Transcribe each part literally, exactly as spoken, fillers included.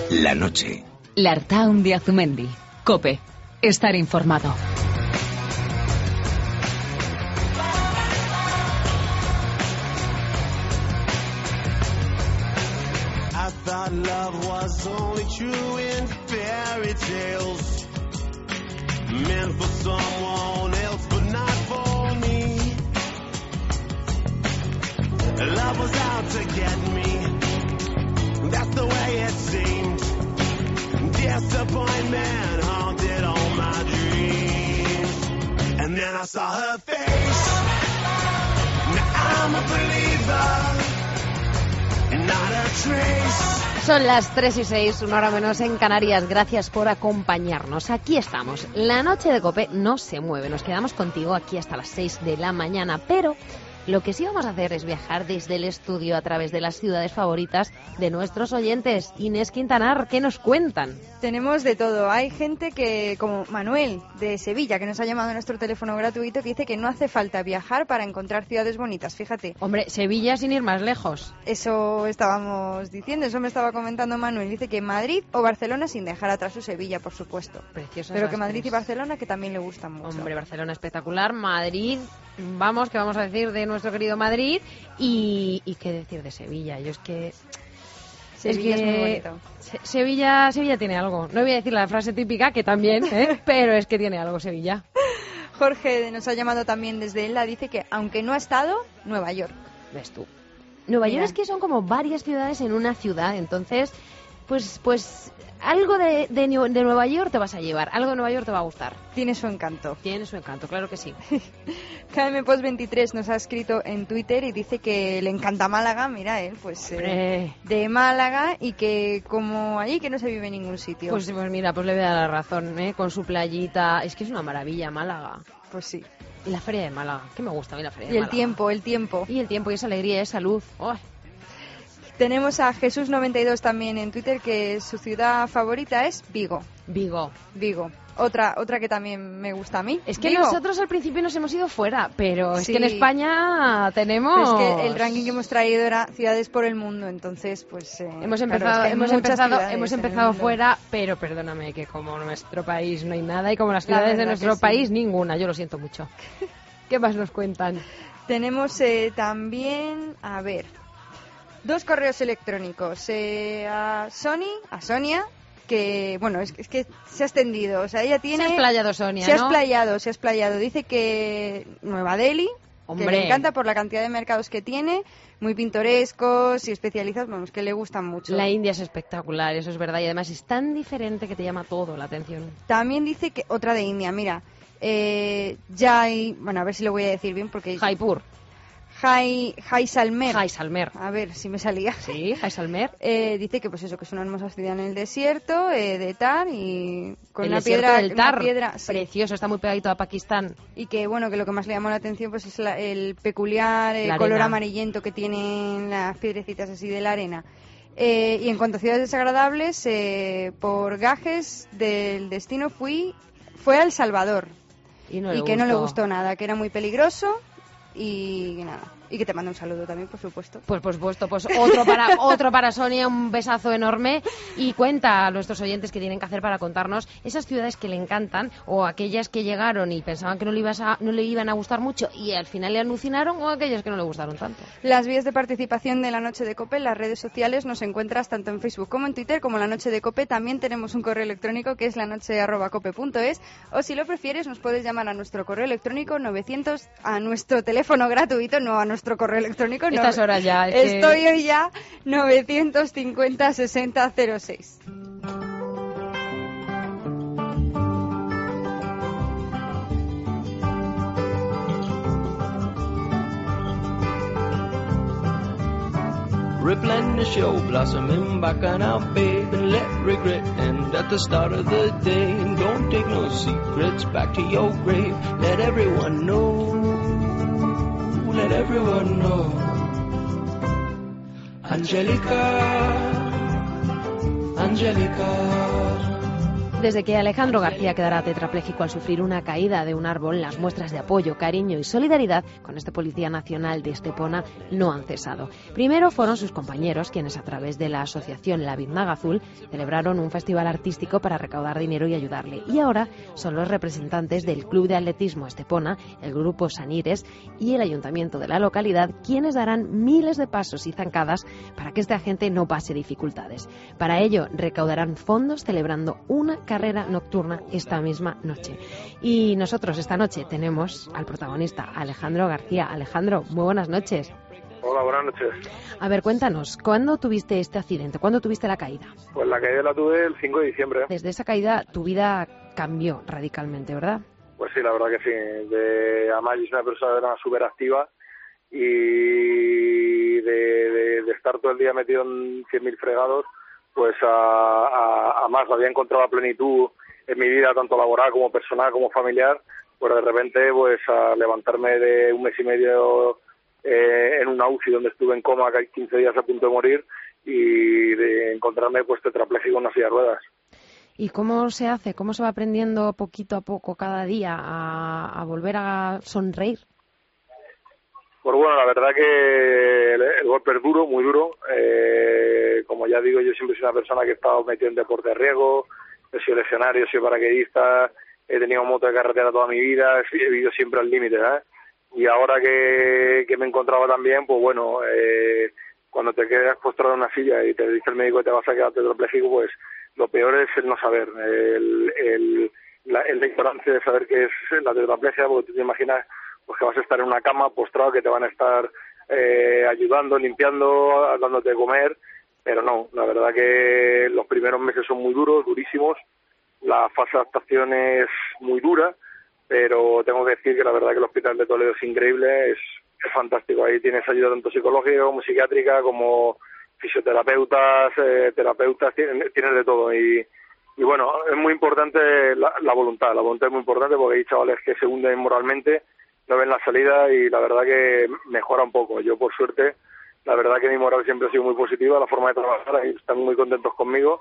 La noche. L'Artaun de Azumendi. COPE. Estar informado. I thought love was only true in fairy tales, meant for someone else but not for me. Love was out to get me, that's the way it seemed. Disappointment haunted all my dreams, and then I saw her face. Now I'm a believer. Son las tres y seis, una hora menos en Canarias. Gracias por acompañarnos. Aquí estamos. La noche de COPE no se mueve. Nos quedamos contigo aquí hasta las seis de la mañana. Pero lo que sí vamos a hacer es viajar desde el estudio a través de las ciudades favoritas de nuestros oyentes. Inés Quintanar, ¿qué nos cuentan? Tenemos de todo. Hay gente que, como Manuel de Sevilla, que nos ha llamado a nuestro teléfono gratuito, que dice que no hace falta viajar para encontrar ciudades bonitas. Fíjate. Hombre, Sevilla sin ir más lejos. Eso estábamos diciendo, eso me estaba comentando Manuel. Dice que Madrid o Barcelona, sin dejar atrás su Sevilla, por supuesto. Preciosas. Pero que Madrid tres. y Barcelona, que también le gustan mucho. Hombre, Barcelona espectacular. Madrid, vamos, que vamos a decir de nuestro querido Madrid. Y, y qué decir de Sevilla. Yo es que... Sevilla es, que que es muy bonito. Se, Sevilla, Sevilla tiene algo. No voy a decir la frase típica, que también, ¿eh? Pero es que tiene algo Sevilla. Jorge nos ha llamado también desde Elda. Dice que, aunque no ha estado, Nueva York. ¿Ves tú? Nueva Mira. York es que son como varias ciudades en una ciudad. Entonces, pues... pues algo de, de, de Nueva York te vas a llevar, algo de Nueva York te va a gustar. Tiene su encanto. Tiene su encanto, claro que sí. K M Post veintitrés nos ha escrito en Twitter y dice que le encanta Málaga, mira él, pues eh, de Málaga, y que como allí que no se vive en ningún sitio. Pues, pues mira, pues le voy a dar la razón, ¿eh? Con su playita, es que es una maravilla Málaga. Pues sí. Y la feria de Málaga, que me gusta a mí la feria de Y el Málaga. tiempo, el tiempo. Y el tiempo, y esa alegría, esa luz. ¡Oh! Tenemos a Jesús noventa y dos también en Twitter, que su ciudad favorita es Vigo. Vigo. Vigo. Otra otra que también me gusta a mí. Es que Vigo. nosotros al principio nos hemos ido fuera, pero es Sí. que en España tenemos... Pero es que el ranking que hemos traído era ciudades por el mundo, entonces pues... Eh, Hemos claro, empezado, es que hay hemos muchas empezado, ciudades hemos en el empezado mundo. fuera, pero perdóname que como nuestro país no hay nada y como las La ciudades de verdad nuestro que sí. país ninguna, yo lo siento mucho. ¿Qué más nos cuentan? Tenemos eh, también, a ver, dos correos electrónicos. Eh, a Sony, a Sonia, que, bueno, es, es que se ha extendido. O sea, ella tiene... Se ha explayado, Sonia, Se ha ¿no? explayado, se ha explayado. Dice que Nueva Delhi, Hombre. que le encanta por la cantidad de mercados que tiene, muy pintorescos y especializados, vamos, que le gustan mucho. La India es espectacular, eso es verdad, y además es tan diferente que te llama todo la atención. También dice que, otra de India, mira, eh, Jai, bueno, a ver si lo voy a decir bien porque... Jaipur. Jai, Jaisalmer. Jaisalmer. A ver si me salía. Sí, Jaisalmer. Eh, dice que pues eso, que es una hermosa ciudad en el desierto eh, de Tar y con El una desierto piedra, del Tar, una piedra sí. precioso, está muy pegadito a Pakistán. Y que bueno, que lo que más le llamó la atención pues es la- el peculiar eh, La color arena. amarillento que tienen las piedrecitas así de la arena. Eh, y en cuanto a ciudades desagradables, eh, por gajes del destino fui fue a El Salvador Y, no y le que no le gustó. gustó nada, que era muy peligroso y nada. Y que te manda un saludo también, por supuesto. Pues por supuesto, pues otro para otro para Sonia, un besazo enorme, y cuenta a nuestros oyentes qué tienen que hacer para contarnos esas ciudades que le encantan o aquellas que llegaron y pensaban que no le, ibas a, no le iban a gustar mucho y al final le alucinaron, o aquellas que no le gustaron tanto. Las vías de participación de la Noche de COPE en las redes sociales nos encuentras tanto en Facebook como en Twitter como La Noche de COPE. También tenemos un correo electrónico que es lanoche arroba cope punto es, o si lo prefieres nos puedes llamar a nuestro correo electrónico novecientos, a nuestro teléfono gratuito, no a nuestro correo electrónico. no. Estas horas ya, es que- Estoy hoy ya novecientos cincuenta sesenta cero seis. Replenish your blossoming bacchanal, babe, and let regret end at the start of the day. And don't take no secrets back to your grave. Let everyone know, let everyone know. Angelica, Angelica, Desde que Alejandro García quedara tetrapléjico al sufrir una caída de un árbol, las muestras de apoyo, cariño y solidaridad con este Policía Nacional de Estepona no han cesado. Primero fueron sus compañeros quienes, a través de la asociación La Biznaga Azul, celebraron un festival artístico para recaudar dinero y ayudarle. Y ahora son los representantes del Club de Atletismo Estepona, el Grupo Sanires y el Ayuntamiento de la localidad quienes darán miles de pasos y zancadas para que esta gente no pase dificultades. Para ello, recaudarán fondos celebrando una carrera nocturna esta misma noche. Y nosotros esta noche tenemos al protagonista, Alejandro García. Alejandro, muy buenas noches. Hola, buenas noches. A ver, cuéntanos, ¿cuándo tuviste este accidente? ¿Cuándo tuviste la caída? Pues la caída la tuve el cinco de diciembre. Desde esa caída tu vida cambió radicalmente, ¿verdad? Pues sí, la verdad que sí. De, además, yo soy una persona súper activa y de, de, de estar todo el día metido en cien mil fregados, pues a, a, a más había encontrado la plenitud en mi vida, tanto laboral como personal como familiar, pues de repente pues a levantarme de un mes y medio eh, en una U C I donde estuve en coma quince días a punto de morir y de encontrarme pues tetrapléjico en una silla de ruedas. ¿Y cómo se hace? ¿Cómo se va aprendiendo poquito a poco cada día a, a volver a sonreír? Pues bueno, la verdad que el, el golpe es duro, muy duro. Eh, como ya digo, yo siempre soy una persona que he estado metido en deporte de riesgo, he sido lesionario, he sido paracaidista, he tenido moto de carretera toda mi vida, he vivido siempre al límite, ¿eh? Y ahora que, que me encontraba también, pues bueno, eh, cuando te quedas postrado en una silla y te dice el médico que te vas a quedar tetrapléjico, pues lo peor es el no saber, el, el, la, el la ignorancia de saber qué es la tetraplegia, porque tú te imaginas pues que vas a estar en una cama postrado, que te van a estar eh, ayudando, limpiando, dándote de comer, pero no, la verdad que los primeros meses son muy duros, durísimos, la fase de adaptación es muy dura, pero tengo que decir que la verdad que el Hospital de Toledo es increíble, es, es fantástico, ahí tienes ayuda tanto psicológica como psiquiátrica, como fisioterapeutas, eh, terapeutas, tienes, tienes de todo y y bueno, es muy importante la, la voluntad, la voluntad es muy importante porque hay chavales que se hunden moralmente, no ven la salida y la verdad que mejora un poco. Yo, por suerte, la verdad que mi moral siempre ha sido muy positiva, la forma de trabajar, ahí están muy contentos conmigo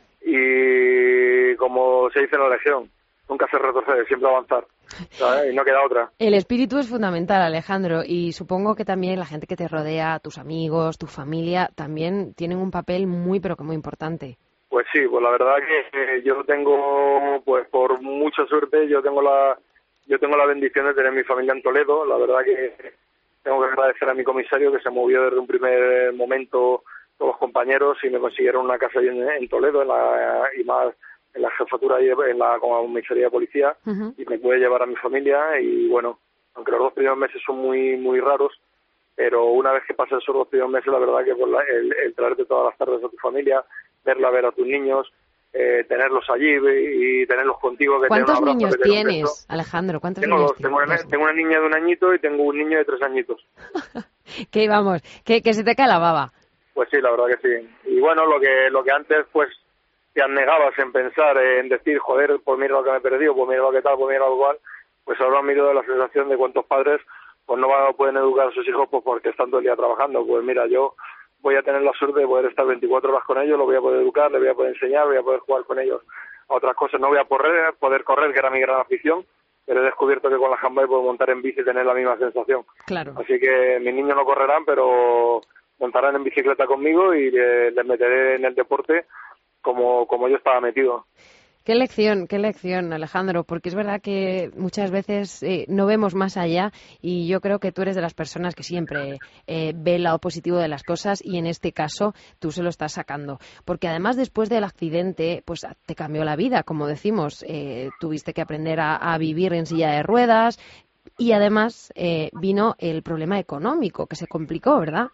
y como se dice en la Legión, nunca se retrocede, siempre avanzar, ¿sabes? Y no queda otra. El espíritu es fundamental, Alejandro, y supongo que también la gente que te rodea, tus amigos, tu familia, también tienen un papel muy, pero que muy importante. Pues sí, pues la verdad que yo tengo, pues por mucha suerte, yo tengo la yo tengo la bendición de tener mi familia en Toledo. La verdad que tengo que agradecer a mi comisario que se movió desde un primer momento todos los compañeros y me consiguieron una casa en, en Toledo, en la, y más en la jefatura y en la comisaría de policía, uh-huh. Y me pude llevar a mi familia y bueno, aunque los dos primeros meses son muy muy raros, pero una vez que pasan esos dos primeros meses, la verdad que pues, la, el, el traerte todas las tardes a tu familia, verla ver a tus niños, eh, tenerlos allí y tenerlos contigo. Que ¿Cuántos abrazo, niños que tienes, Alejandro? ¿Cuántos tengo niños dos, tengo, tienes? Una, tengo una niña de un añito y tengo un niño de tres añitos. Que vamos, que, que se te cae la baba. Pues sí, la verdad que sí. Y bueno, lo que lo que antes pues te anegabas en pensar, en decir, joder, pues mira lo que me he perdido, pues mira lo que tal, pues mira lo cual, pues ahora miro de la sensación de cuántos padres pues no van a pueden educar a sus hijos pues porque están todo el día trabajando. Pues mira, yo voy a tener la suerte de poder estar veinticuatro horas con ellos, los voy a poder educar, les voy a poder enseñar, voy a poder jugar con ellos a otras cosas. No voy a poder, poder correr, que era mi gran afición, pero he descubierto que con la handbike puedo montar en bici y tener la misma sensación. Claro. Así que mis niños no correrán, pero montarán en bicicleta conmigo y les, les meteré en el deporte como, como yo estaba metido. Qué lección, qué lección, Alejandro, porque es verdad que muchas veces eh, no vemos más allá y yo creo que tú eres de las personas que siempre eh, ve el lado positivo de las cosas y en este caso tú se lo estás sacando. Porque además después del accidente pues te cambió la vida, como decimos, eh, tuviste que aprender a, a vivir en silla de ruedas y además eh, vino el problema económico que se complicó, ¿verdad?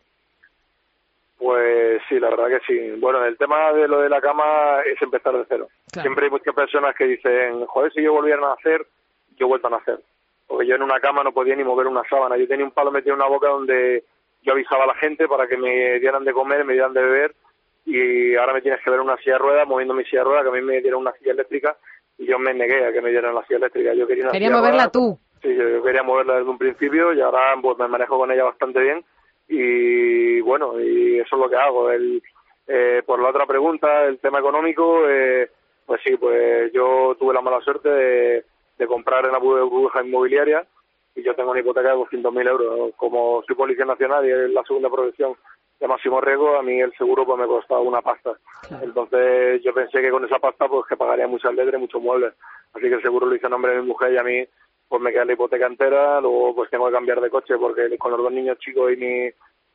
Pues sí, la verdad que sí. Bueno, el tema de lo de la cama es empezar de cero. Claro. Siempre hay muchas personas que dicen, joder, si yo volviera a nacer, yo he vuelto a nacer. Porque yo en una cama no podía ni mover una sábana. Yo tenía un palo metido en una boca donde yo avisaba a la gente para que me dieran de comer, me dieran de beber, y ahora me tienes que ver en una silla de ruedas, moviendo mi silla de ruedas, que a mí me dieran una silla eléctrica, y yo me negué a que me dieran la silla eléctrica. Yo quería una quería silla moverla ruedas, tú. Sí, yo, yo quería moverla desde un principio, y ahora pues me manejo con ella bastante bien. Y bueno, y eso es lo que hago. El, eh, por la otra pregunta, el tema económico, eh, pues Pues sí, pues yo tuve la mala suerte de, de comprar en la burbuja inmobiliaria y yo tengo una hipoteca de doscientos mil euros. Como soy policía nacional y es la segunda profesión de máximo riesgo, a mí el seguro pues me costaba una pasta. Claro. Entonces yo pensé que con esa pasta pues que pagaría muchas letras y muchos muebles. Así que el seguro lo hice a nombre de mi mujer y a mí pues me queda la hipoteca entera. Luego pues tengo que cambiar de coche porque con los dos niños chicos y mi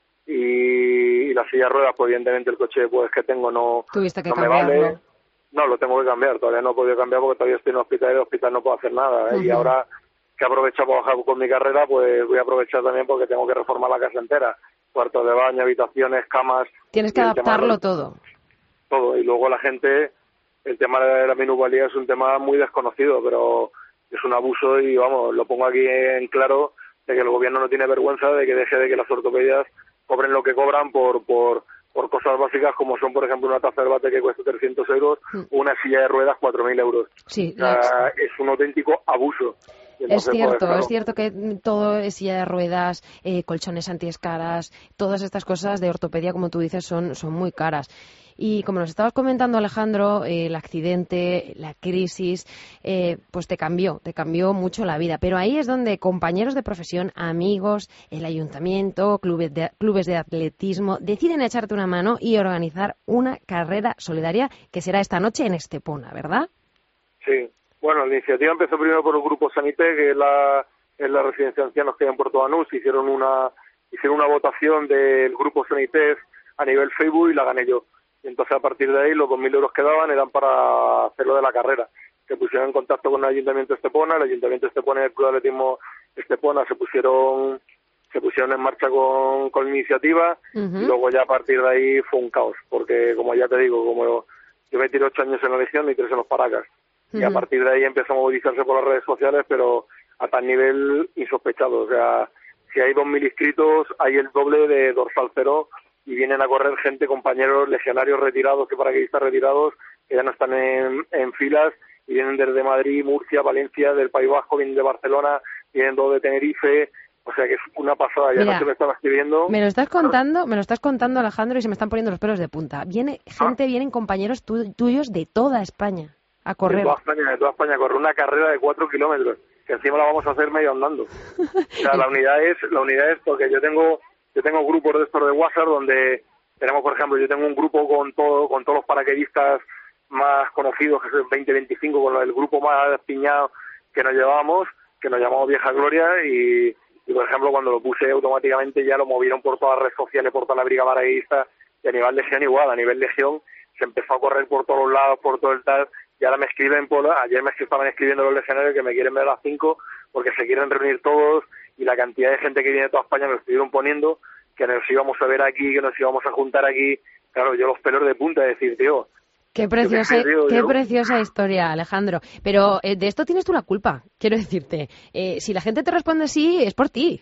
y, y la silla de ruedas, pues evidentemente el coche pues que tengo no, Tuviste que no me cambiarlo. vale. No, lo tengo que cambiar. Todavía no he podido cambiar porque todavía estoy en el hospital y el hospital no puedo hacer nada. ¿eh? Uh-huh. Y ahora que aprovecho para bajar con mi carrera, pues voy a aprovechar también porque tengo que reformar la casa entera. Cuartos de baño, habitaciones, camas. Tienes que adaptarlo de... todo. Todo. Y luego la gente, el tema de la minusvalía es un tema muy desconocido, pero es un abuso y vamos, lo pongo aquí en claro de que el gobierno no tiene vergüenza de que deje de que las ortopedias cobren lo que cobran por... por por cosas básicas como son, por ejemplo, una taza de bate que cuesta trescientos euros o una silla de ruedas cuatro mil euros. Sí, o sea, es un auténtico abuso. Entonces, es cierto, pues, claro. es cierto que todo es silla de ruedas, eh, colchones antiescaras, todas estas cosas de ortopedia, como tú dices, son, son muy caras. Y como nos estabas comentando, Alejandro, eh, el accidente, la crisis, eh, pues te cambió, te cambió mucho la vida. Pero ahí es donde compañeros de profesión, amigos, el ayuntamiento, clubes de, clubes de atletismo, deciden echarte una mano y organizar una carrera solidaria que será esta noche en Estepona, ¿verdad? Sí. Bueno, la iniciativa empezó primero por el grupo Sanité, que es la, es la residencia de ancianos que hay en Puerto Banús. Hicieron una, hicieron una votación del grupo Sanité a nivel Facebook y la gané yo. Y entonces a partir de ahí los dos mil euros que daban eran para hacerlo de la carrera. Se pusieron en contacto con el Ayuntamiento de Estepona, el Ayuntamiento de Estepona y el Club de Atletismo Estepona se pusieron se pusieron en marcha con, con la iniciativa uh-huh. y luego ya a partir de ahí fue un caos, porque como ya te digo, como yo me tiré ocho años en la Legión y tres en los Paracas. Uh-huh. Y a partir de ahí empezó a movilizarse por las redes sociales, pero a tal nivel insospechado. O sea, si hay dos mil inscritos, hay el doble de dorsal cero y vienen a correr gente, compañeros legionarios retirados, que paracaidistas retirados, que ya no están en, en filas, y vienen desde Madrid, Murcia, Valencia, del País Vasco, vienen de Barcelona, vienen todo de Tenerife. O sea que es una pasada. Ya no se me estaba escribiendo. Me lo estás contando, me lo estás contando, Alejandro, y se me están poniendo los pelos de punta. Viene gente, ah. vienen compañeros tu, tuyos de toda España a correr. De toda España, de toda España, a correr una carrera de cuatro kilómetros, que encima la vamos a hacer medio andando. O sea, la unidad es, la unidad es porque yo tengo, yo tengo grupos de estos de WhatsApp donde tenemos, por ejemplo, yo tengo un grupo con todo, con todos los paracaidistas más conocidos, que es el veinte veinticinco, con el grupo más piñado que nos llevamos, que nos llamamos Vieja Gloria, y Y, por ejemplo, cuando lo puse automáticamente ya lo movieron por todas las redes sociales, por toda la brigada paracaidista, y a nivel Legión igual, a nivel Legión se empezó a correr por todos lados, por todo el tal, y ahora me escriben, por ayer me estaban escribiendo los legionarios que me quieren ver a las cinco porque se quieren reunir todos, y la cantidad de gente que viene de toda España me lo estuvieron poniendo, que nos íbamos a ver aquí, que nos íbamos a juntar aquí. Claro, yo los pelos de punta de decir, tío... Qué preciosa, qué, tío, qué preciosa historia, Alejandro. Pero eh, de esto tienes tú la culpa, quiero decirte. Eh, si la gente te responde sí, es por ti.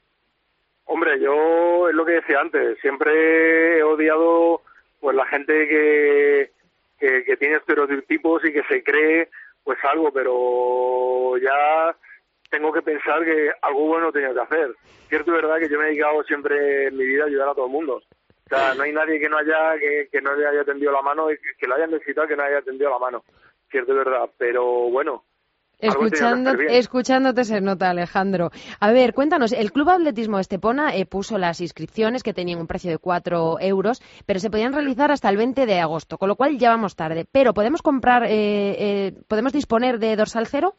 Hombre, yo es lo que decía antes. Siempre he odiado pues la gente que, que, que tiene estereotipos y que se cree pues algo, pero ya tengo que pensar que algo bueno tenía que hacer. Cierto y verdad que yo me he dedicado siempre en mi vida a ayudar a todo el mundo. O sea, no hay nadie que no haya que, que no le haya tendido la mano y que, que lo hayan necesitado que no haya tendido la mano. Cierto y verdad, pero bueno. Escuchando, escuchándote se nota, Alejandro. A ver, cuéntanos, el Club Atletismo Estepona eh, puso las inscripciones que tenían un precio de cuatro euros, pero se podían realizar hasta el veinte de agosto, con lo cual ya vamos tarde. Pero ¿podemos comprar, eh, eh, podemos disponer de dorsal cero?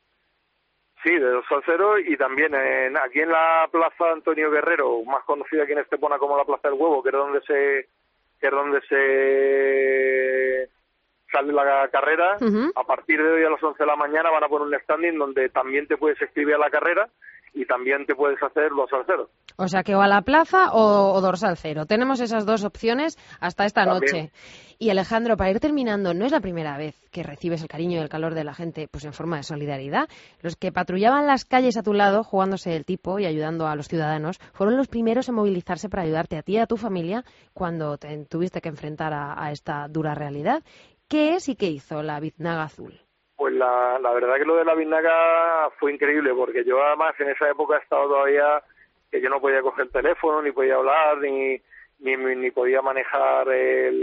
Sí, de dorsal cero, y también en, aquí en la Plaza Antonio Guerrero, más conocida aquí en Estepona como la Plaza del Huevo, que es donde se que es donde se sale la carrera. Uh-huh. A partir de hoy a las once de la mañana van a poner un standing donde también te puedes inscribir a la carrera y también te puedes hacer dorsal cero. O sea, que o a la plaza o, o dorsal cero. Tenemos esas dos opciones hasta esta también. Noche. Y Alejandro, para ir terminando, no es la primera vez que recibes el cariño y el calor de la gente pues en forma de solidaridad. Los que patrullaban las calles a tu lado, jugándose el tipo y ayudando a los ciudadanos, fueron los primeros en movilizarse para ayudarte a ti y a tu familia cuando te tuviste que enfrentar a, a esta dura realidad. ¿Qué es y qué hizo la Biznaga Azul? Pues la, la verdad que lo de la Biznaga fue increíble, porque yo además en esa época he estado todavía que yo no podía coger el teléfono, ni podía hablar, ni ni, ni podía manejar el,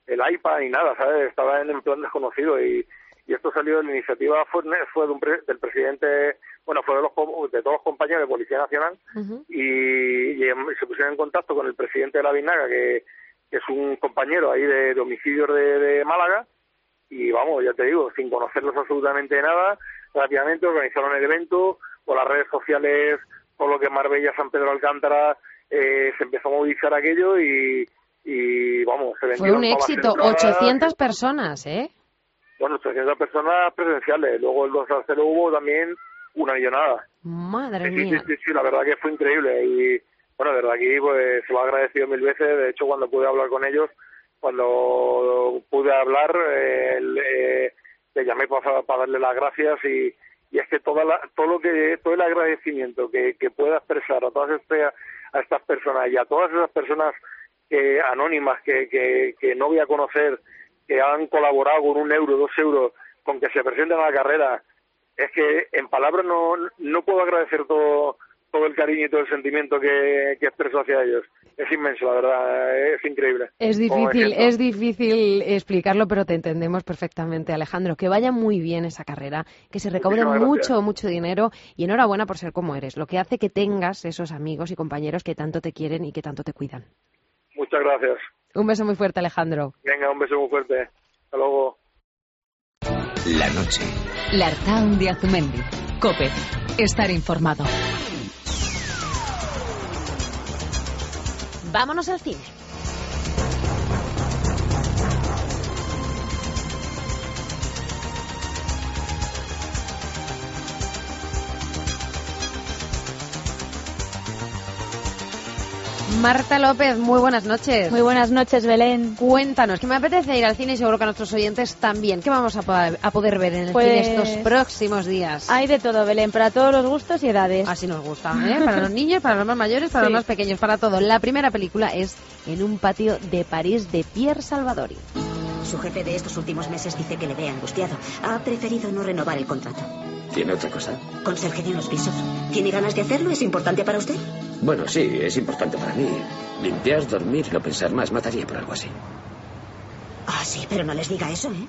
el iPad ni nada, ¿sabes? Estaba en, en plan desconocido y, y esto salió, la iniciativa fue, fue de un pre, del presidente, bueno, fue de, los, de todos los compañeros de Policía Nacional uh-huh. y, y se pusieron en contacto con el presidente de la Biznaga, que, que es un compañero ahí de, de homicidios de, de Málaga, y vamos, ya te digo, sin conocerlos absolutamente nada, rápidamente organizaron el evento, por las redes sociales, por lo que es Marbella, San Pedro Alcántara, eh, se empezó a movilizar aquello y, y vamos, se vendieron. Fue un éxito, ochocientas personas, ¿eh? Bueno, ochocientas personas presenciales, luego el dos a cero hubo también una millonada. Madre sí, mía. Sí, sí, sí, la verdad que fue increíble y bueno, de verdad aquí pues se lo he agradecido mil veces, de hecho cuando pude hablar con ellos, cuando pude hablar, eh, le, le llamé para, para darle las gracias y y es que toda la, todo lo que todo el agradecimiento que, que pueda expresar a todas este, a estas personas y a todas esas personas que, anónimas que, que, que no voy a conocer, que han colaborado con un euro, dos euros, con que se presenten a la carrera, es que en palabras no no puedo agradecer todo todo el cariño y todo el sentimiento que, que expreso hacia ellos. Es inmenso, la verdad, es increíble. Es difícil, es difícil explicarlo, pero te entendemos perfectamente, Alejandro. Que vaya muy bien esa carrera, que se recaude mucho, mucho dinero y enhorabuena por ser como eres, lo que hace que tengas esos amigos y compañeros que tanto te quieren y que tanto te cuidan. Muchas gracias. Un beso muy fuerte, Alejandro. Venga, un beso muy fuerte. Hasta luego. La noche. L'Artaun de Azumendi. COPE. Estar informado. Vámonos al cine. Marta López, muy buenas noches. Muy buenas noches, Belén. Cuéntanos, que me apetece ir al cine y seguro que a nuestros oyentes también. ¿Qué vamos a poder, a poder ver en el pues, cine estos próximos días? Hay de todo, Belén, para todos los gustos y edades. Así nos gusta, ¿eh? Para los niños, para los más mayores, para sí. los más pequeños, para todo. La primera película es En un patio de París, de Pierre Salvadori. Su jefe de estos últimos meses dice que le ve angustiado. Ha preferido no renovar el contrato. ¿Tiene otra cosa? Conserje en los pisos. ¿Tiene ganas de hacerlo? ¿Es importante para usted? Bueno, sí, es importante para mí. Limpiar, dormir, no pensar más. Mataría por algo así. Ah, sí, pero no les diga eso, ¿eh?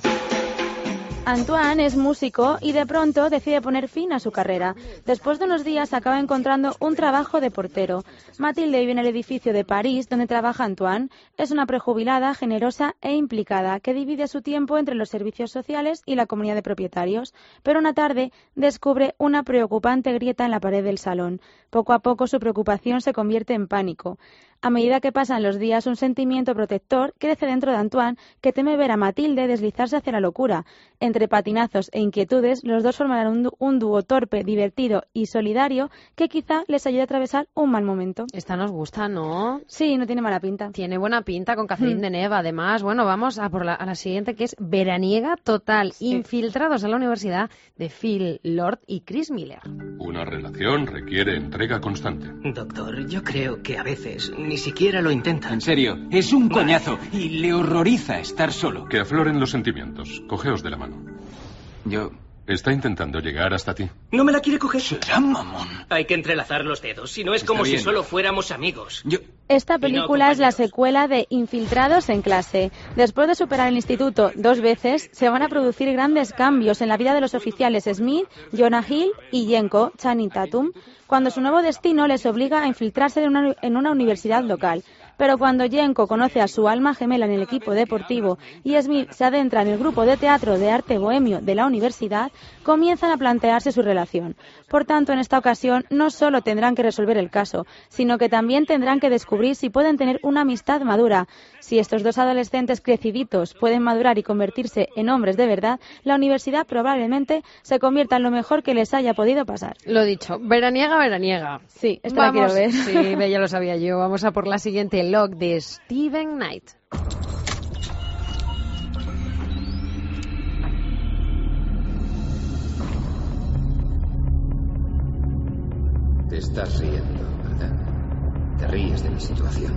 Antoine es músico y de pronto decide poner fin a su carrera. Después de unos días acaba encontrando un trabajo de portero. Mathilde vive en el edificio de París donde trabaja Antoine. Es una prejubilada, generosa e implicada que divide su tiempo entre los servicios sociales y la comunidad de propietarios. Pero una tarde descubre una preocupante grieta en la pared del salón. Poco a poco su preocupación se convierte en pánico. A medida que pasan los días, un sentimiento protector crece dentro de Antoine, que teme ver a Mathilde deslizarse hacia la locura. Entre patinazos e inquietudes, los dos formarán un, un dúo torpe, divertido y solidario que quizá les ayude a atravesar un mal momento. Esta nos gusta, ¿no? Sí, no tiene mala pinta. Tiene buena pinta con Catherine mm. Deneuve, además. Bueno, vamos a por la, a la siguiente, que es Veraniega total. Sí. Infiltrados en la universidad, de Phil Lord y Chris Miller. Una relación requiere entrega constante. Doctor, yo creo que a veces ni siquiera lo intenta. En serio, es un coñazo y le horroriza estar solo. Que afloren los sentimientos. Cogeos de la mano. Yo... Está intentando llegar hasta ti. ¿No me la quiere coger? Será mamón. Hay que entrelazar los dedos, si no es Está como bien. si solo fuéramos amigos. Yo... Esta película no, es la secuela de Infiltrados en clase. Después de superar el instituto dos veces, se van a producir grandes cambios en la vida de los oficiales Smith, Jonah Hill y Jenko Channing Tatum, cuando su nuevo destino les obliga a infiltrarse en una, en una universidad local. Pero cuando Jenko conoce a su alma gemela en el equipo deportivo y Smith se adentra en el grupo de teatro de arte bohemio de la universidad, comienzan a plantearse su relación. Por tanto, en esta ocasión no solo tendrán que resolver el caso, sino que también tendrán que descubrir si pueden tener una amistad madura. Si estos dos adolescentes creciditos pueden madurar y convertirse en hombres de verdad, la universidad probablemente se convierta en lo mejor que les haya podido pasar. Lo dicho, veraniega, veraniega. Sí, esta la quiero ver. Sí, ya lo sabía yo. Vamos a por la siguiente. Log de Steven Knight. Te estás riendo, ¿verdad? Te ríes de mi situación.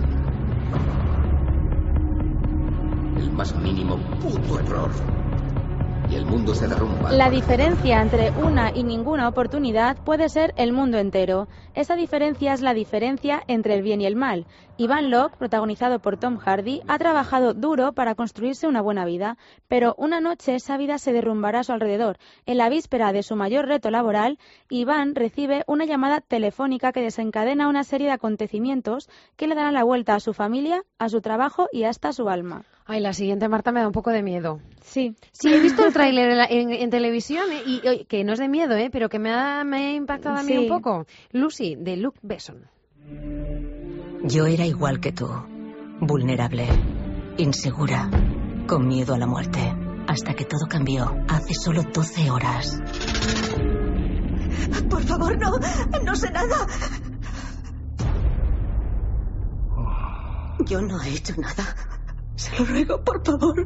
El más mínimo puto error. Y el mundo se derrumba. La diferencia entre una y ninguna oportunidad puede ser el mundo entero. Esa diferencia es la diferencia entre el bien y el mal. Ivan Locke, protagonizado por Tom Hardy, ha trabajado duro para construirse una buena vida, pero una noche esa vida se derrumbará a su alrededor. En la víspera de su mayor reto laboral, Ivan recibe una llamada telefónica que desencadena una serie de acontecimientos que le darán la vuelta a su familia, a su trabajo y hasta a su alma. Ay, la siguiente, Marta, me da un poco de miedo. Sí. Sí, he visto el tráiler en, la- en- en televisión ¿eh? y, y que no es de miedo, ¿eh? Pero que me ha, me ha impactado a mí Sí. un poco. Lucy, de Luke Besson. Yo era igual que tú, vulnerable, insegura, con miedo a la muerte, hasta que todo cambió hace solo doce horas. Por favor, no, no sé nada. Yo no he hecho nada. Se lo ruego, por favor.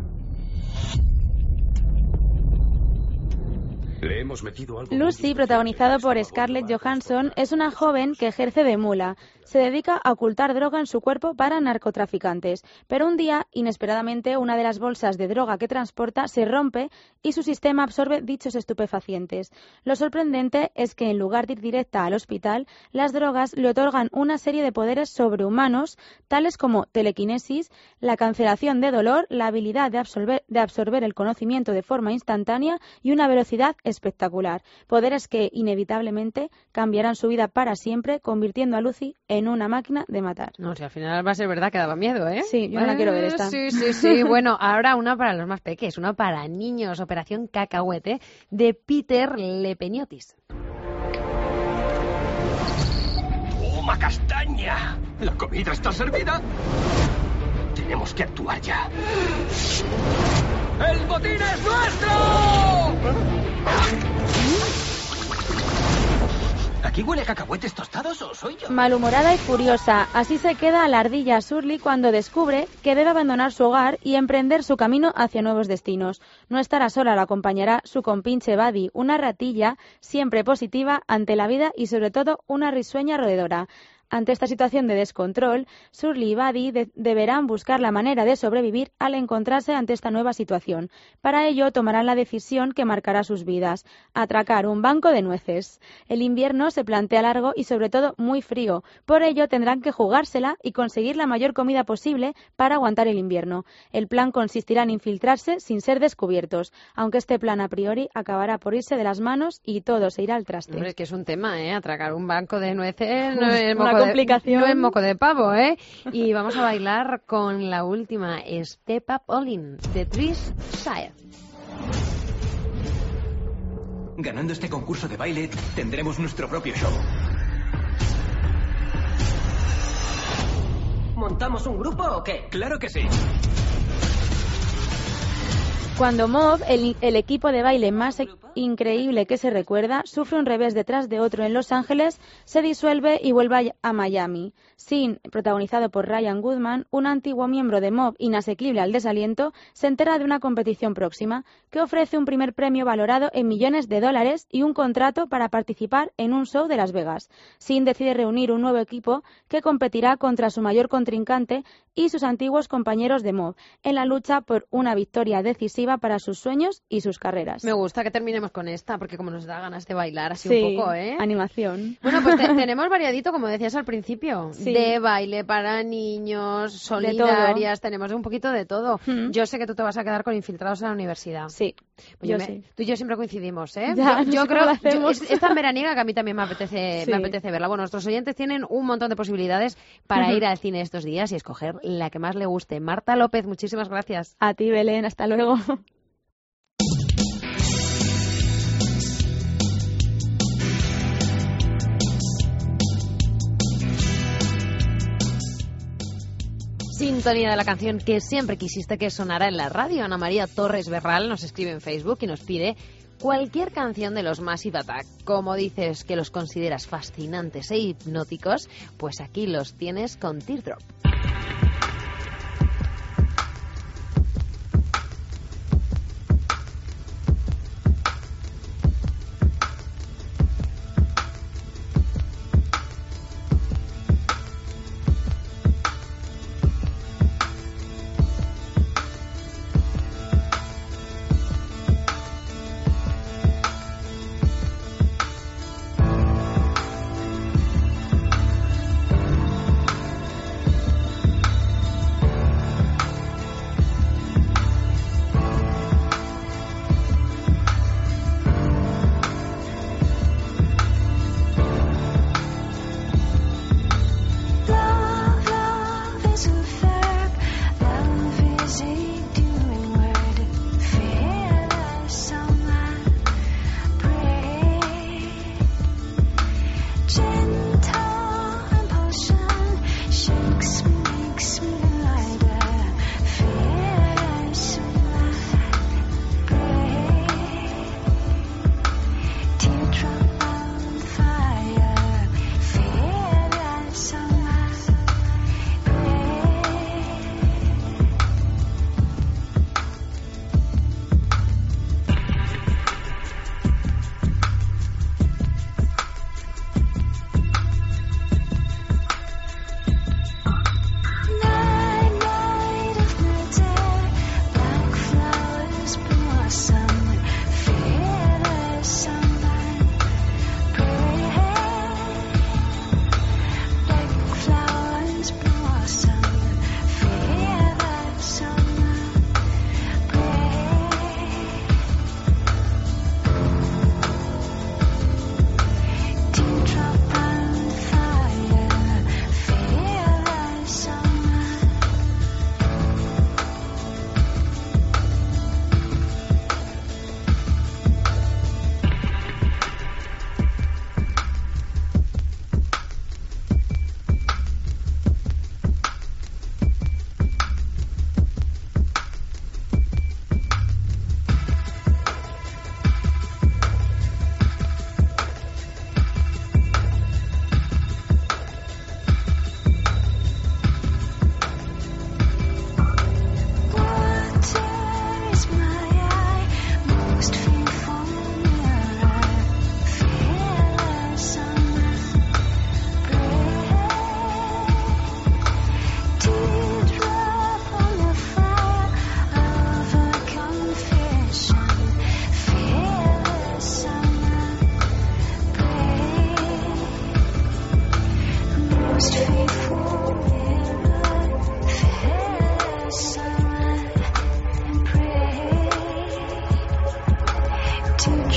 Le hemos metido algo. Lucy, protagonizado por Scarlett Johansson, es una joven que ejerce de mula. Se dedica a ocultar droga en su cuerpo para narcotraficantes. Pero un día, inesperadamente, una de las bolsas de droga que transporta se rompe y su sistema absorbe dichos estupefacientes. Lo sorprendente es que, en lugar de ir directa al hospital, las drogas le otorgan una serie de poderes sobrehumanos, tales como telequinesis, la cancelación de dolor, la habilidad de absorber, de absorber el conocimiento de forma instantánea y una velocidad espectacular. Poderes que, inevitablemente, cambiarán su vida para siempre, convirtiendo a Lucy en una máquina de matar. No, si al final va a ser verdad que daba miedo, ¿eh? Sí, yo no la quiero ver esta. Sí, sí, sí. Bueno, ahora una para los más pequeños, una para niños, Operación Cacahuete, de Peter Lepeniotis. ¡Toma castaña! ¿La comida está servida? Tenemos que actuar ya. ¡El botín es nuestro! ¿Aquí huele a cacahuetes tostados o soy yo? Malhumorada y furiosa, así se queda la ardilla Shirley cuando descubre que debe abandonar su hogar y emprender su camino hacia nuevos destinos. No estará sola, la acompañará su compinche Buddy, una ratilla siempre positiva ante la vida y sobre todo una risueña roedora. Ante esta situación de descontrol, Shirley y Buddy de- deberán buscar la manera de sobrevivir al encontrarse ante esta nueva situación. Para ello, tomarán la decisión que marcará sus vidas: atracar un banco de nueces. El invierno se plantea largo y sobre todo muy frío. Por ello, tendrán que jugársela y conseguir la mayor comida posible para aguantar el invierno. El plan consistirá en infiltrarse sin ser descubiertos, aunque este plan a priori acabará por irse de las manos y todo se irá al traste. Hombre, es que es un tema, ¿eh? Atracar un banco de nueces no Uf, es una moco de- complicación. no es moco de pavo, ¿eh? Y vamos a bailar con la última, Step Up All In, de Trish Shire. Ganando este concurso de baile, tendremos nuestro propio show. ¿Montamos un grupo o qué? Claro que sí. Cuando Mob, el, el equipo de baile más e- increíble que se recuerda, sufre un revés detrás de otro en Los Ángeles, se disuelve y vuelve a, a Miami. Sin, protagonizado por Ryan Goodman, un antiguo miembro de Mob inasequible al desaliento, se entera de una competición próxima que ofrece un primer premio valorado en millones de dólares y un contrato para participar en un show de Las Vegas. Sin decide reunir un nuevo equipo que competirá contra su mayor contrincante y sus antiguos compañeros de Mob en la lucha por una victoria decisiva para sus sueños y sus carreras. Me gusta que terminemos con esta, porque como nos da ganas de bailar así Sí, un poco, ¿eh? animación. Bueno, pues te- tenemos variadito, como decías al principio, Sí. de baile para niños, solidarias, tenemos un poquito de todo. Mm. Yo sé que tú te vas a quedar con Infiltrados en la universidad. Sí, Pues yo me- sí. Tú y yo siempre coincidimos, ¿eh? Ya, yo no yo sé cómo creo lo hacemos. yo- es, es tan veraniega que a mí también me apetece, Sí. me apetece verla. Bueno, nuestros oyentes tienen un montón de posibilidades para Ujú. ir al cine estos días y escoger la que más le guste. Marta López, muchísimas gracias. A ti, Belén, hasta luego. Sintonía de la canción que siempre quisiste que sonara en la radio. Ana María Torres Berral nos escribe en Facebook y nos pide cualquier canción de los Massive Attack. Como dices que los consideras fascinantes e hipnóticos, pues aquí los tienes con Teardrop.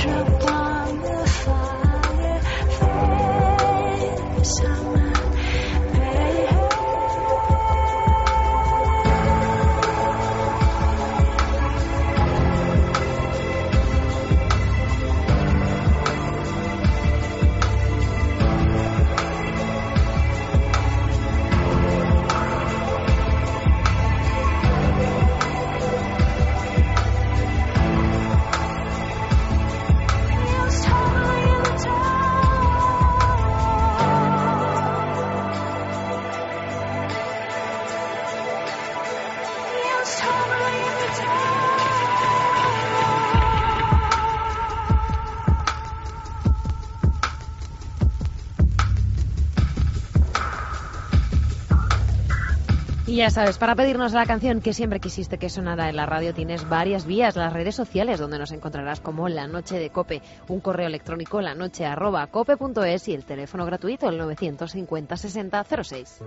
Y ya sabes, para pedirnos la canción que siempre quisiste que sonara en la radio tienes varias vías, las redes sociales donde nos encontrarás como La Noche de Cope, un correo electrónico lanoche arroba cope punto es y el teléfono gratuito el novecientos cincuenta sesenta cero seis.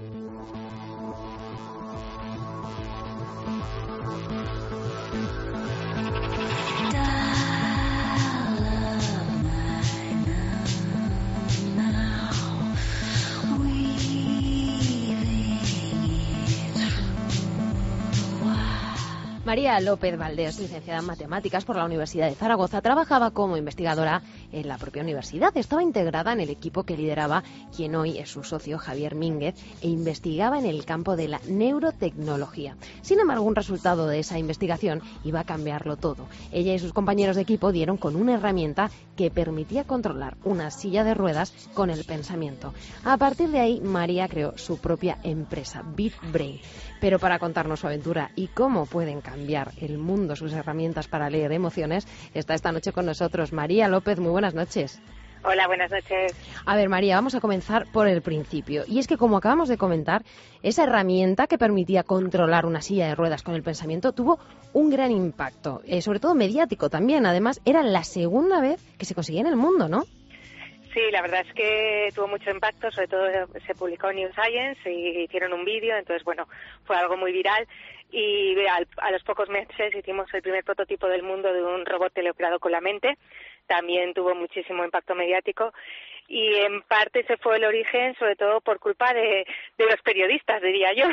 María López Valdés, licenciada en Matemáticas por la Universidad de Zaragoza, trabajaba como investigadora en la propia universidad. Estaba integrada en el equipo que lideraba quien hoy es su socio, Javier Mínguez, e investigaba en el campo de la neurotecnología. Sin embargo, un resultado de esa investigación iba a cambiarlo todo. Ella y sus compañeros de equipo dieron con una herramienta que permitía controlar una silla de ruedas con el pensamiento. A partir de ahí, María creó su propia empresa, BitBrain. Pero para contarnos su aventura y cómo pueden cambiar el mundo sus herramientas para leer emociones, está esta noche con nosotros María López. Muy buenas noches. Hola, buenas noches. A ver, María, vamos a comenzar por el principio. Y es que, como acabamos de comentar, esa herramienta que permitía controlar una silla de ruedas con el pensamiento tuvo un gran impacto, eh, sobre todo mediático también. Además, era la segunda vez que se conseguía en el mundo, ¿no? Sí, la verdad es que tuvo mucho impacto, sobre todo se publicó en New Science y hicieron un vídeo, entonces, bueno, fue algo muy viral. Y al, a los pocos meses hicimos el primer prototipo del mundo de un robot teleoperado con la mente. También tuvo muchísimo impacto mediático y en parte ese fue el origen, sobre todo por culpa de, de los periodistas, diría yo,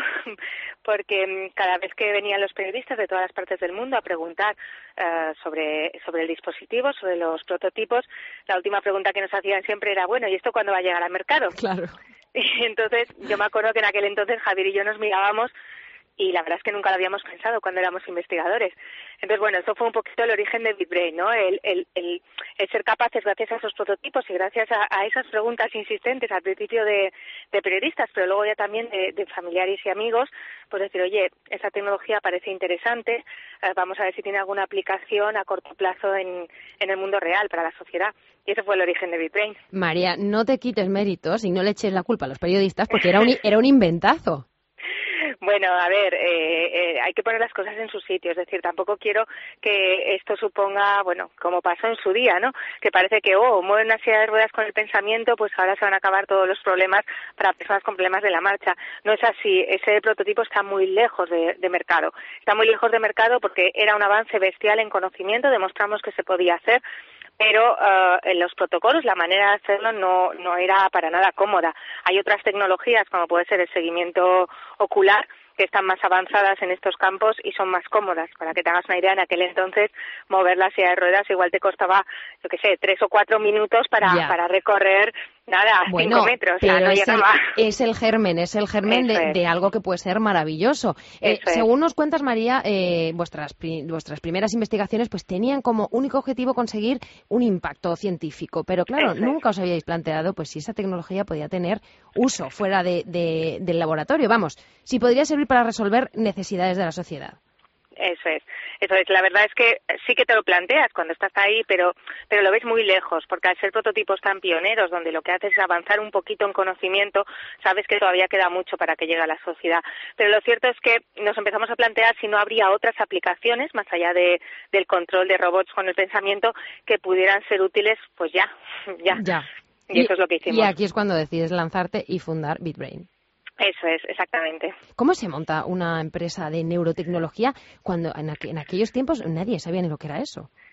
porque cada vez que venían los periodistas de todas las partes del mundo a preguntar uh, sobre, sobre el dispositivo, sobre los prototipos, la última pregunta que nos hacían siempre era, bueno, ¿y esto cuándo va a llegar al mercado? Claro. Y entonces yo me acuerdo que en aquel entonces Javier y yo nos mirábamos y la verdad es que nunca lo habíamos pensado cuando éramos investigadores. Entonces, bueno, eso fue un poquito el origen de BitBrain, ¿no? El, el, el, el ser capaces, gracias a esos prototipos y gracias a, a esas preguntas insistentes al principio de, de periodistas, pero luego ya también de, de familiares y amigos, pues decir, oye, esa tecnología parece interesante, eh, vamos a ver si tiene alguna aplicación a corto plazo en, en el mundo real para la sociedad. Y ese fue el origen de BitBrain. María, no te quites méritos y no le eches la culpa a los periodistas porque era un, era un inventazo. Bueno, a ver, eh, eh, hay que poner las cosas en su sitio, es decir, tampoco quiero que esto suponga, bueno, como pasó en su día, ¿no? Que parece que, oh, mueven una silla de ruedas con el pensamiento, pues ahora se van a acabar todos los problemas para personas con problemas de la marcha. No es así, ese prototipo está muy lejos de, de mercado. Está muy lejos de mercado porque era un avance bestial en conocimiento, demostramos que se podía hacer, pero uh, en los protocolos la manera de hacerlo no, no era para nada cómoda. Hay otras tecnologías, como puede ser el seguimiento ocular, que están más avanzadas en estos campos y son más cómodas. Para que te hagas una idea, en aquel entonces mover la silla de ruedas igual te costaba, yo qué sé, tres o cuatro minutos para, para recorrer, nada, bueno, cinco metros. Pero o sea, no es, llegaba. El, es el germen, es el germen de, de algo que puede ser maravilloso. Eh, según nos cuentas, María, eh, vuestras, pri, vuestras primeras investigaciones pues tenían como único objetivo conseguir un impacto científico. Pero claro, Eso nunca es. os habíais planteado pues si esa tecnología podía tener uso fuera de, de, del laboratorio. Vamos, si podría servir para resolver necesidades de la sociedad. Eso es, eso es. La verdad es que sí que te lo planteas cuando estás ahí, pero pero lo ves muy lejos, porque al ser prototipos tan pioneros, donde lo que haces es avanzar un poquito en conocimiento, sabes que todavía queda mucho para que llegue a la sociedad. Pero lo cierto es que nos empezamos a plantear si no habría otras aplicaciones, más allá de, del control de robots con el pensamiento, que pudieran ser útiles, pues ya, ya. ya. Y, y eso es lo que hicimos. Y aquí es cuando decides lanzarte y fundar BitBrain. Eso es, exactamente. ¿Cómo se monta una empresa de neurotecnología cuando en, aqu- en aquellos tiempos nadie sabía ni lo que era eso?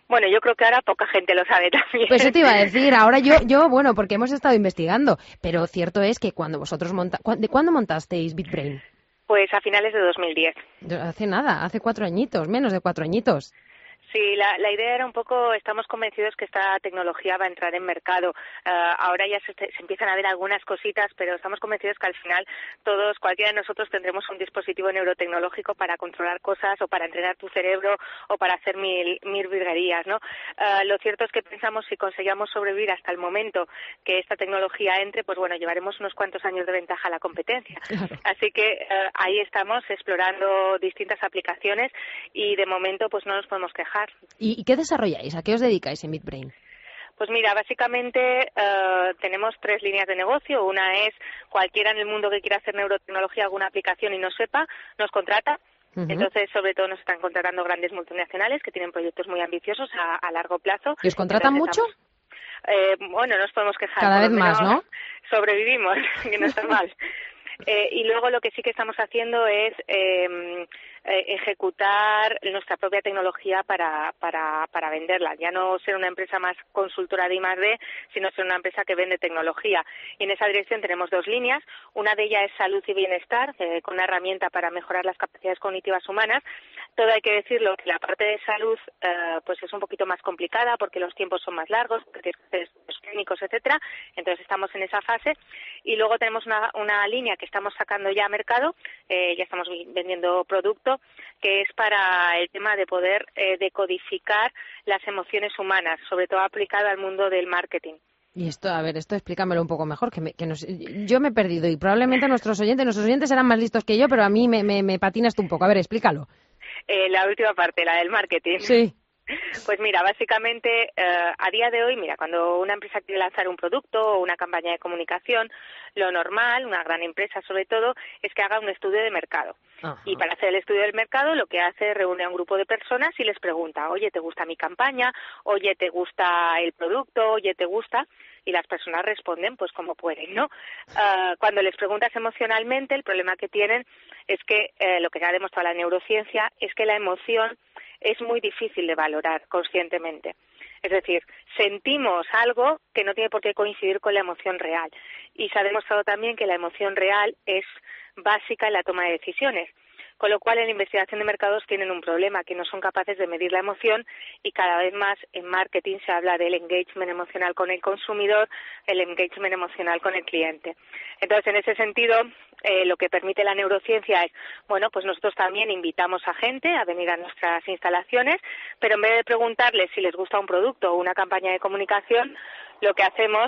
Bueno, yo creo que ahora poca gente lo sabe también. Pues eso te iba a decir, ahora yo, yo bueno, porque hemos estado investigando, pero cierto es que cuando vosotros monta, ¿de cuándo montasteis BitBrain? Pues a finales de dos mil diez. Hace nada, hace cuatro añitos, menos de cuatro añitos. Sí, la, la idea era un poco, estamos convencidos que esta tecnología va a entrar en mercado. Uh, ahora ya se, se empiezan a ver algunas cositas, pero estamos convencidos que al final todos, cualquiera de nosotros tendremos un dispositivo neurotecnológico para controlar cosas o para entrenar tu cerebro o para hacer mil, mil virguerías, ¿no? Uh, lo cierto es que pensamos si conseguíamos sobrevivir hasta el momento que esta tecnología entre, pues bueno, llevaremos unos cuantos años de ventaja a la competencia. Claro. Así que uh, ahí estamos explorando distintas aplicaciones y de momento pues no nos podemos quejar. ¿Y, ¿Y qué desarrolláis? ¿A qué os dedicáis en BitBrain? Pues mira, básicamente uh, tenemos tres líneas de negocio. Una es cualquiera en el mundo que quiera hacer neurotecnología, alguna aplicación y no sepa, nos contrata. Uh-huh. Entonces, sobre todo, nos están contratando grandes multinacionales que tienen proyectos muy ambiciosos a, a largo plazo. ¿Y os contratan Entonces, mucho? Estamos, eh, bueno, no nos podemos quejar. Cada vez más, ¿no? Sobrevivimos, que no está mal. Eh, y luego lo que sí que estamos haciendo es eh, eh, ejecutar nuestra propia tecnología para, para, para venderla. Ya no ser una empresa más consultora de I más D, sino ser una empresa que vende tecnología. Y en esa dirección tenemos dos líneas. Una de ellas es salud y bienestar, eh, con una herramienta para mejorar las capacidades cognitivas humanas. Todo hay que decirlo, que la parte de salud eh, pues es un poquito más complicada porque los tiempos son más largos, porque tienes que hacer estudios clínicos, etcétera. Entonces estamos en esa fase. Y luego tenemos una, una línea que estamos sacando ya a mercado, eh, ya estamos vendiendo producto, que es para el tema de poder eh, decodificar las emociones humanas, sobre todo aplicado al mundo del marketing. Y esto, a ver, esto explícamelo un poco mejor, que, me, que nos, yo me he perdido y probablemente nuestros oyentes, nuestros oyentes serán más listos que yo, pero a mí me, me, me patinas tú un poco. A ver, explícalo. Eh, la última parte, la del marketing. Sí. Pues mira, básicamente eh, a día de hoy, mira, cuando una empresa quiere lanzar un producto o una campaña de comunicación, lo normal, una gran empresa sobre todo, es que haga un estudio de mercado. Ajá. Y para hacer el estudio del mercado lo que hace es reúne a un grupo de personas y les pregunta, oye, ¿te gusta mi campaña? Oye, ¿te gusta el producto? Oye, ¿te gusta? Y las personas responden pues como pueden, ¿no? Uh, cuando les preguntas emocionalmente, el problema que tienen es que eh, lo que ha demostrado la neurociencia es que la emoción es muy difícil de valorar conscientemente. Es decir, sentimos algo que no tiene por qué coincidir con la emoción real. Y se ha demostrado también que la emoción real es básica en la toma de decisiones. Con lo cual, en la investigación de mercados tienen un problema, que no son capaces de medir la emoción y cada vez más en marketing se habla del engagement emocional con el consumidor, el engagement emocional con el cliente. Entonces, en ese sentido, eh, lo que permite la neurociencia es, bueno, pues nosotros también invitamos a gente a venir a nuestras instalaciones, pero en vez de preguntarles si les gusta un producto o una campaña de comunicación, lo que hacemos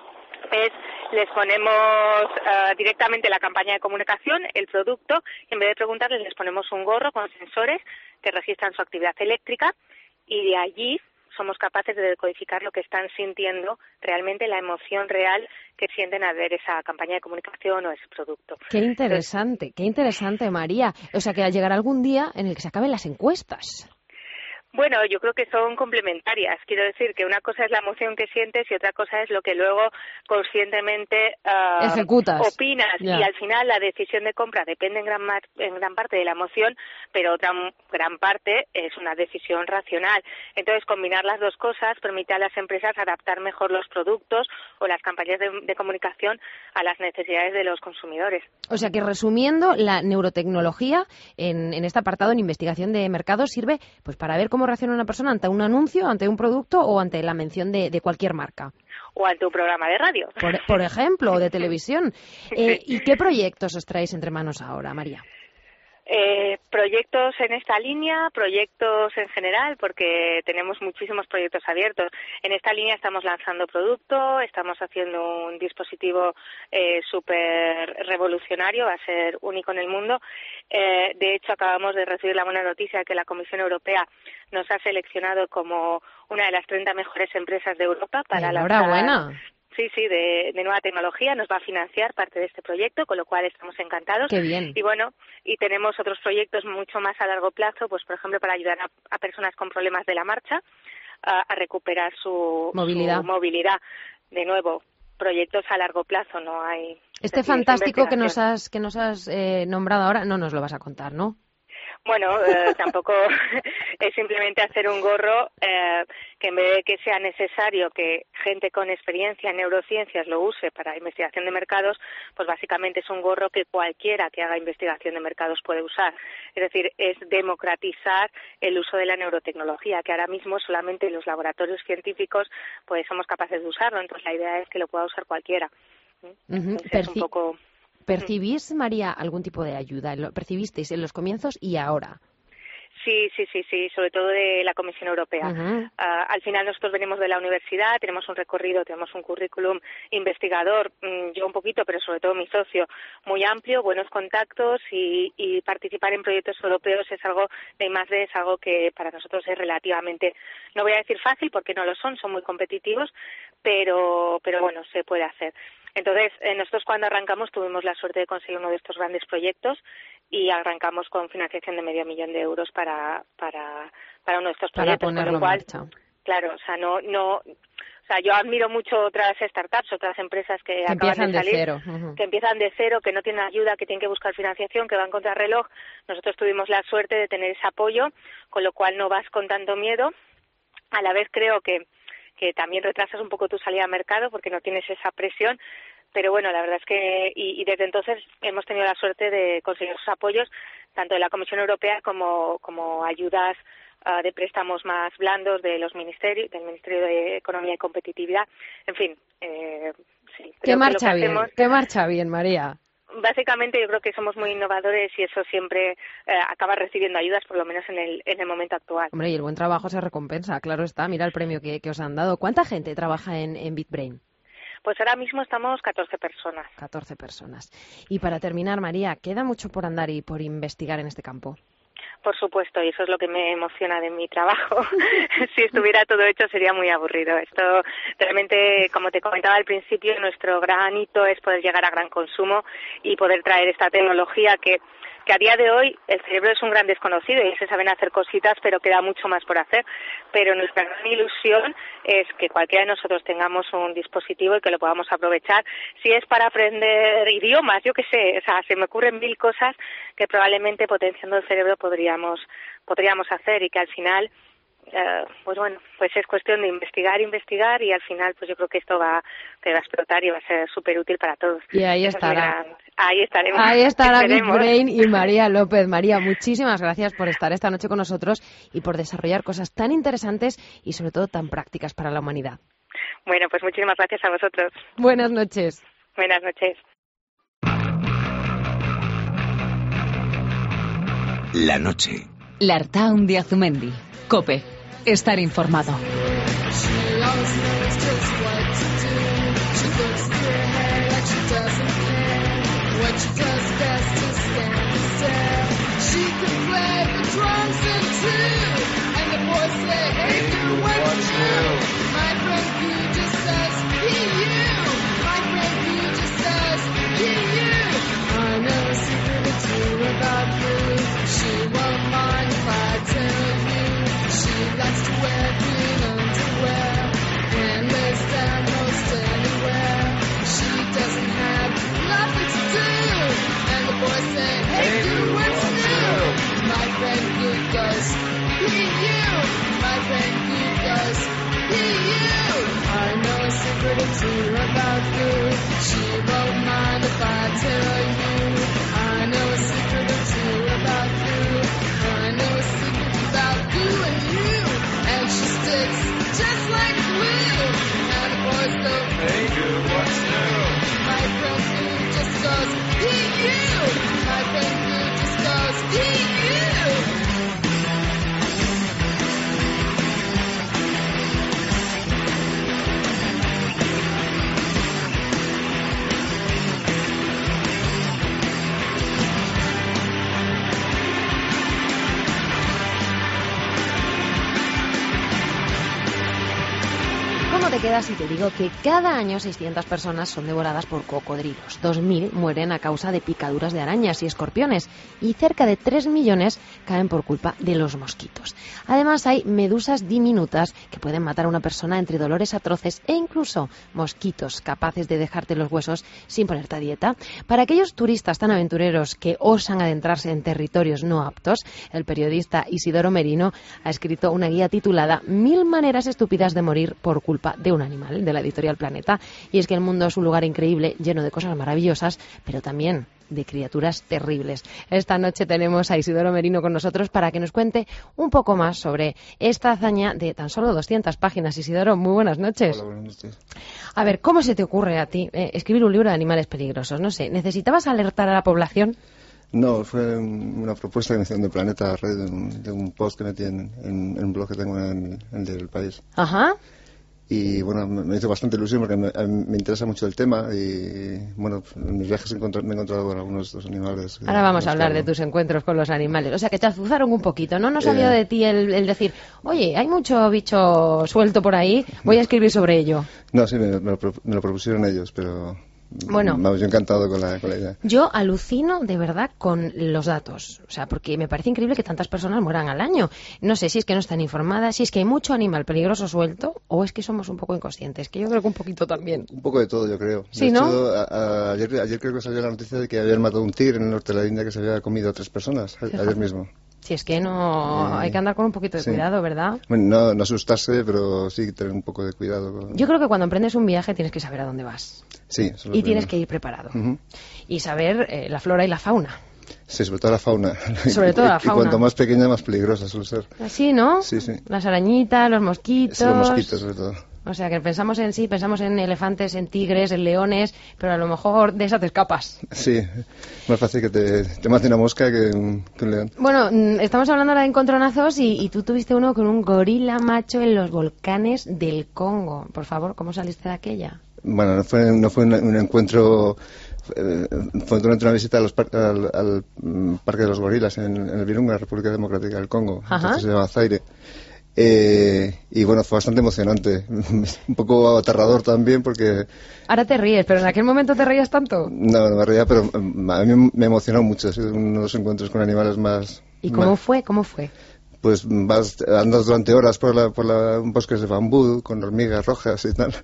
es les ponemos uh, directamente la campaña de comunicación, el producto, y en vez de preguntarles les ponemos un gorro con sensores que registran su actividad eléctrica y de allí somos capaces de decodificar lo que están sintiendo realmente, la emoción real que sienten al ver esa campaña de comunicación o ese producto. Qué interesante, Entonces, qué interesante, María. O sea, que llegará algún día en el que se acaben las encuestas. Bueno, yo creo que son complementarias. Quiero decir que una cosa es la emoción que sientes y otra cosa es lo que luego conscientemente uh, ejecutas, opinas. Ya. Y al final la decisión de compra depende en gran, en gran parte de la emoción, pero otra gran parte es una decisión racional. Entonces, combinar las dos cosas permite a las empresas adaptar mejor los productos o las campañas de, de comunicación a las necesidades de los consumidores. O sea que, resumiendo, la neurotecnología en, en este apartado, en investigación de mercado, sirve pues para ver cómo cómo reacciona una persona ante un anuncio, ante un producto o ante la mención de, de cualquier marca. O ante un programa de radio. Por, por ejemplo, o de televisión. Eh, ¿Y qué proyectos os traéis entre manos ahora, María? Eh, proyectos en esta línea, proyectos en general, porque tenemos muchísimos proyectos abiertos. En esta línea estamos lanzando producto, estamos haciendo un dispositivo eh, súper revolucionario, va a ser único en el mundo. Eh, de hecho, acabamos de recibir la buena noticia de que la Comisión Europea nos ha seleccionado como una de las treinta mejores empresas de Europa para lanzar... ¡Enhorabuena! Sí, sí, de, de nueva tecnología, nos va a financiar parte de este proyecto, con lo cual estamos encantados. ¡Qué bien! Y bueno, y tenemos otros proyectos mucho más a largo plazo, pues por ejemplo para ayudar a, a personas con problemas de la marcha a, a recuperar su movilidad. su movilidad. De nuevo, proyectos a largo plazo, no hay... Este fantástico que nos has, que nos has eh, nombrado ahora, no nos lo vas a contar, ¿no? Bueno, eh, tampoco es simplemente hacer un gorro eh, que en vez de que sea necesario que gente con experiencia en neurociencias lo use para investigación de mercados, pues básicamente es un gorro que cualquiera que haga investigación de mercados puede usar. Es decir, es democratizar el uso de la neurotecnología, que ahora mismo solamente los laboratorios científicos pues somos capaces de usarlo. Entonces la idea es que lo pueda usar cualquiera. Uh-huh. Es un poco... ¿Percibís, María, algún tipo de ayuda? ¿Lo percibisteis en los comienzos y ahora? Sí, sí, sí, sí, sobre todo de la Comisión Europea. Uh-huh. Uh, al final nosotros venimos de la universidad, tenemos un recorrido, tenemos un currículum investigador, mmm, yo un poquito, pero sobre todo mi socio, muy amplio, buenos contactos y, y participar en proyectos europeos es algo de I más D, es algo que para nosotros es relativamente, no voy a decir fácil porque no lo son, son muy competitivos, pero, pero bueno, se puede hacer. Entonces, eh, nosotros cuando arrancamos tuvimos la suerte de conseguir uno de estos grandes proyectos y arrancamos con financiación de medio millón de euros para para para uno de estos proyectos. Para ponerlo con lo cual, en marcha. Claro, o sea, no no, o sea, yo admiro mucho otras startups, otras empresas que, que acaban de salir, de cero. Uh-huh. que empiezan de cero, que no tienen ayuda, que tienen que buscar financiación, que van contra reloj. Nosotros tuvimos la suerte de tener ese apoyo, con lo cual no vas con tanto miedo. A la vez creo que que también retrasas un poco tu salida al mercado porque no tienes esa presión. Pero bueno, la verdad es que y, y desde entonces hemos tenido la suerte de conseguir esos apoyos tanto de la Comisión Europea como, como ayudas uh, de préstamos más blandos de los ministerios, del Ministerio de Economía y Competitividad. En fin, eh, sí. ¿Qué marcha que bien? hacemos, ¿Qué marcha bien, María? Básicamente yo creo que somos muy innovadores y eso siempre eh, acaba recibiendo ayudas, por lo menos en el, en el momento actual. Hombre, y el buen trabajo se recompensa, claro está. Mira el premio que, que os han dado. ¿Cuánta gente trabaja en, en BitBrain? Pues ahora mismo estamos catorce personas. catorce personas. Y para terminar, María, ¿queda mucho por andar y por investigar en este campo? Por supuesto, y eso es lo que me emociona de mi trabajo. Si estuviera todo hecho sería muy aburrido. Esto realmente, como te comentaba al principio, nuestro gran hito es poder llegar a gran consumo y poder traer esta tecnología que que a día de hoy el cerebro es un gran desconocido y se saben hacer cositas, pero queda mucho más por hacer. Pero nuestra gran ilusión es que cualquiera de nosotros tengamos un dispositivo y que lo podamos aprovechar. Si es para aprender idiomas, yo qué sé, o sea, se me ocurren mil cosas que probablemente potenciando el cerebro podríamos podríamos hacer y que al final Uh, pues bueno, pues es cuestión de investigar, investigar y al final pues yo creo que esto va, que va a explotar y va a ser súper útil para todos. Y ahí Esa estará. Es gran... Ahí estaremos. Ahí estará Esperemos. BitBrain y María López. María, muchísimas gracias por estar esta noche con nosotros y por desarrollar cosas tan interesantes y sobre todo tan prácticas para la humanidad. Bueno, pues muchísimas gracias a vosotros. Buenas noches. Buenas noches. La noche. Lartaun de Azumendi. COPE. Estar informado. te quedas si te digo que cada año seiscientas personas son devoradas por cocodrilos, dos mil mueren a causa de picaduras de arañas y escorpiones y cerca de tres millones caen por culpa de los mosquitos. Además hay medusas diminutas que pueden matar a una persona entre dolores atroces e incluso mosquitos capaces de dejarte los huesos sin ponerte a dieta. Para aquellos turistas tan aventureros que osan adentrarse en territorios no aptos, el periodista Isidoro Merino ha escrito una guía titulada Mil maneras estúpidas de morir por culpa de un animal, de la editorial Planeta. Y es que el mundo es un lugar increíble, lleno de cosas maravillosas, pero también de criaturas terribles. Esta noche tenemos a Isidoro Merino con nosotros para que nos cuente un poco más sobre esta hazaña de tan solo doscientas páginas. Isidoro, muy buenas noches. Hola, buenas noches. A ver, ¿cómo se te ocurre a ti eh, escribir un libro de animales peligrosos? No sé, ¿necesitabas alertar a la población? No, fue una propuesta que me hicieron de Planeta, de un, de un post que metí en, en, en un blog que tengo en, en el país. Ajá. Y bueno, me hizo bastante ilusión porque me, me interesa mucho el tema y bueno, en mis viajes me he encontrado con algunos de estos animales. Ahora vamos a hablar de tus encuentros con los animales. O sea, que te azuzaron un poquito, ¿no? No sabía eh... de ti el, el decir, oye, hay mucho bicho suelto por ahí, voy a escribir sobre ello. No, sí, me, me, lo, me lo propusieron ellos, pero... Bueno, vamos, yo encantado con la, con la idea. Yo alucino de verdad con los datos, o sea, porque me parece increíble que tantas personas mueran al año. No sé si es que no están informadas, si es que hay mucho animal peligroso suelto o es que somos un poco inconscientes, que yo creo que un poquito también. Un poco de todo, yo creo. Sí, de ¿no? hecho, a, a, ayer, ayer creo que salió la noticia de que habían matado un tigre en el norte de la India que se había comido a tres personas, a, ayer mismo. Si es que no, eh, hay que andar con un poquito de sí. cuidado, ¿verdad? Bueno, no, no asustarse, pero sí tener un poco de cuidado. Yo creo que cuando emprendes un viaje tienes que saber a dónde vas. Sí, eso es lo y tienes primero. que ir preparado. Uh-huh. Y saber eh, la flora y la fauna. Sí, sobre todo la fauna. Sobre todo la fauna. Y cuanto más pequeña, más peligrosa suele ser. Así, ¿no? Sí, sí. Las arañitas, los mosquitos. Sí, los mosquitos, sobre todo. O sea, que pensamos en sí, pensamos en elefantes, en tigres, en leones, pero a lo mejor de esa te escapas. Sí, más fácil que te, te mate una mosca que un, que un león. Bueno, estamos hablando ahora de encontronazos y, y tú tuviste uno con un gorila macho en los volcanes del Congo. Por favor, ¿cómo saliste de aquella? Bueno, no fue, no fue un, un encuentro... Eh, fue durante una visita a los par, al, al Parque de los Gorilas en, en el Virunga, República Democrática del Congo. Ajá. Entonces se llama Zaire. Eh, y bueno, fue bastante emocionante, un poco aterrador también porque... Ahora te ríes, pero en aquel momento te reías tanto. No, no me reía, pero a mí me emocionó mucho, ha sido uno de los encuentros con animales más... ¿Y cómo más, fue? ¿Cómo fue? Pues vas, andas durante horas por, la, por la, un bosque de bambú con hormigas rojas y tal,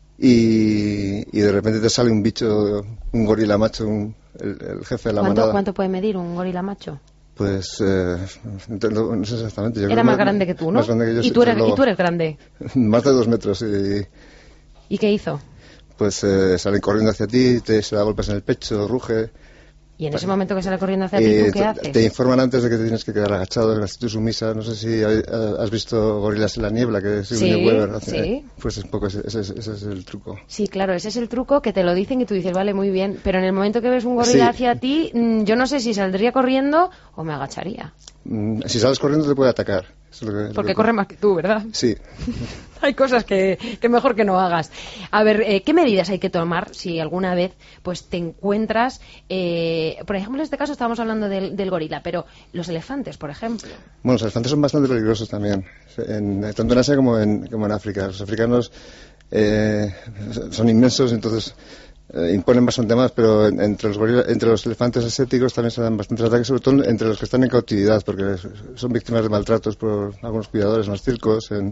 y, y de repente te sale un bicho, un gorila macho, un, el, el jefe de la ¿Cuánto, manada. ¿Cuánto puede medir un gorila macho? Pues, eh, no, no sé exactamente. Yo Era creo más más grande que tú, ¿no? Más grande que yo. ¿Y tú eres, luego, ¿y tú eres grande? Más de dos metros. Y, ¿Y qué hizo? Pues eh, salen corriendo hacia ti, te se da golpes en el pecho, ruge. Y en ese momento que sale corriendo hacia y ti, ¿tú qué te, haces? Te informan antes de que te tienes que quedar agachado en la actitud sumisa. No sé si has visto Gorilas en la niebla, que es sí, Weber hace, sí. Pues un poco ese, ese, ese es el truco. Sí, claro, ese es el truco que te lo dicen y tú dices, vale, muy bien. Pero en el momento que ves un gorila sí. hacia ti, yo no sé si saldría corriendo o me agacharía. Si sales corriendo te puede atacar. Es lo que, Porque lo que... corre más que tú, ¿verdad? Sí. Hay cosas que, que mejor que no hagas. A ver, eh, ¿qué medidas hay que tomar si alguna vez pues te encuentras... Eh, por ejemplo, en este caso estábamos hablando del, del gorila, pero los elefantes, por ejemplo. Bueno, los elefantes son bastante peligrosos también, en, tanto en Asia como en, como en África. Los africanos eh, son inmensos, entonces... Eh, imponen bastante más, pero entre los gorila, entre los elefantes asiáticos también se dan bastantes ataques, sobre todo entre los que están en cautividad, porque son víctimas de maltratos por algunos cuidadores en los circos. En,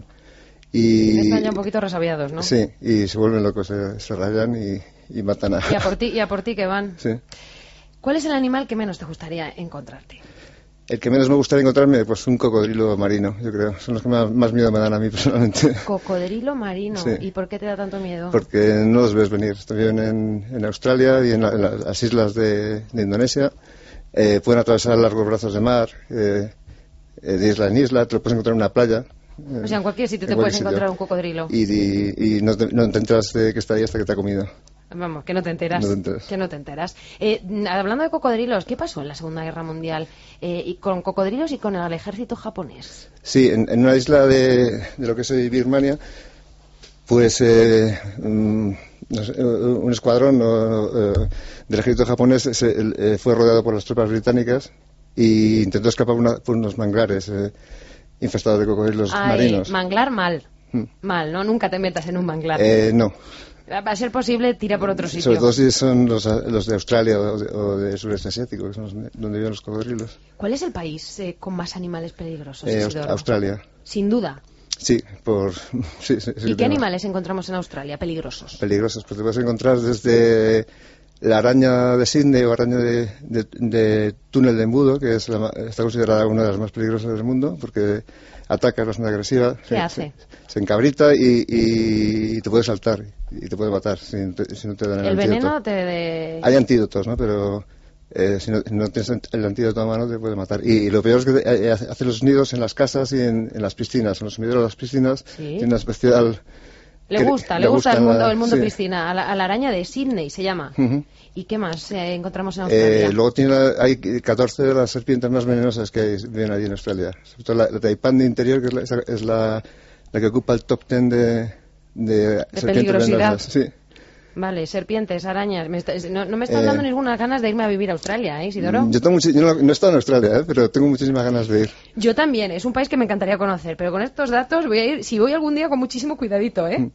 y están ya un poquito resabiados, ¿no? Sí, y se vuelven locos, se, se rayan y, y matan a... Y a por ti, y a por ti que van. Sí. ¿Cuál es el animal que menos te gustaría encontrarte? El que menos me gustaría encontrarme, pues un cocodrilo marino, yo creo. Son los que más, más miedo me dan a mí personalmente. Cocodrilo marino. Sí. ¿Y por qué te da tanto miedo? Porque no los ves venir. Estuvieron en, en Australia y en, la, en las islas de, de Indonesia. Eh, pueden atravesar largos brazos de mar, eh, de isla en isla. Te lo puedes encontrar en una playa. Eh, o sea, en cualquier sitio en te puedes sitio. encontrar un cocodrilo. Y, y, y no, te, no te enteras de que está ahí hasta que te ha comido. Vamos, que no te enteras. No te enteras. Que no te enteras. Eh, hablando de cocodrilos, ¿qué pasó en la Segunda Guerra Mundial eh, y con cocodrilos y con el ejército japonés? Sí, en, en una isla de, de lo que es hoy Birmania, pues eh, um, no sé, un escuadrón uh, del ejército japonés se, eh, fue rodeado por las tropas británicas e intentó escapar una, por unos manglares eh, infestados de cocodrilos Ay, marinos. Manglar mal. Mm. Mal, ¿no? Nunca te metas en un manglar. Eh, no. Va a ser posible, tira por otro sitio. Sobre todo si son los, los de Australia o de, o de sureste asiático, que son los, donde viven los cocodrilos. ¿Cuál es el país eh, con más animales peligrosos? Eh, Isidoro? Australia. Sin duda. Sí, por... Sí, sí, sí, ¿Y qué tengo. animales encontramos en Australia peligrosos? Peligrosos, pues te puedes encontrar desde la araña de Sydney o araña de, de, de túnel de embudo, que es la, está considerada una de las más peligrosas del mundo, porque ataca, es bastante agresiva. ¿Qué se, hace? Se, se encabrita y, y, y te puede saltar y te puede matar si, te, si no te dan el, El antídoto. veneno te... De... Hay antídotos, ¿no? Pero eh, si no, no tienes el antídoto a mano te puede matar. Y, y lo peor es que eh, hace los nidos en las casas y en, en las piscinas. En los sumideros de las piscinas ¿Sí? tiene una especial... Le que, gusta, le, le gusta el mundo, la, el mundo sí. piscina. A la, a la araña de Sydney se llama. Uh-huh. ¿Y qué más eh, encontramos en Australia? Eh, luego tiene, hay catorce de las serpientes más venenosas que hay, viven allí en Australia. Sobre todo la, la taipán de interior, que es la, es la, la que ocupa el top ten de, de, de serpientes peligrosidad. venenosas. Sí. Vale, serpientes, arañas. Me está, no, no me están Eh, dando ninguna ganas de irme a vivir a Australia, ¿eh, Isidoro? Yo, tengo muchi- yo no, no he estado en Australia, ¿eh? Pero tengo muchísimas ganas de ir. Yo también, es un país que me encantaría conocer, pero con estos datos voy a ir, si voy algún día, con muchísimo cuidadito, ¿eh?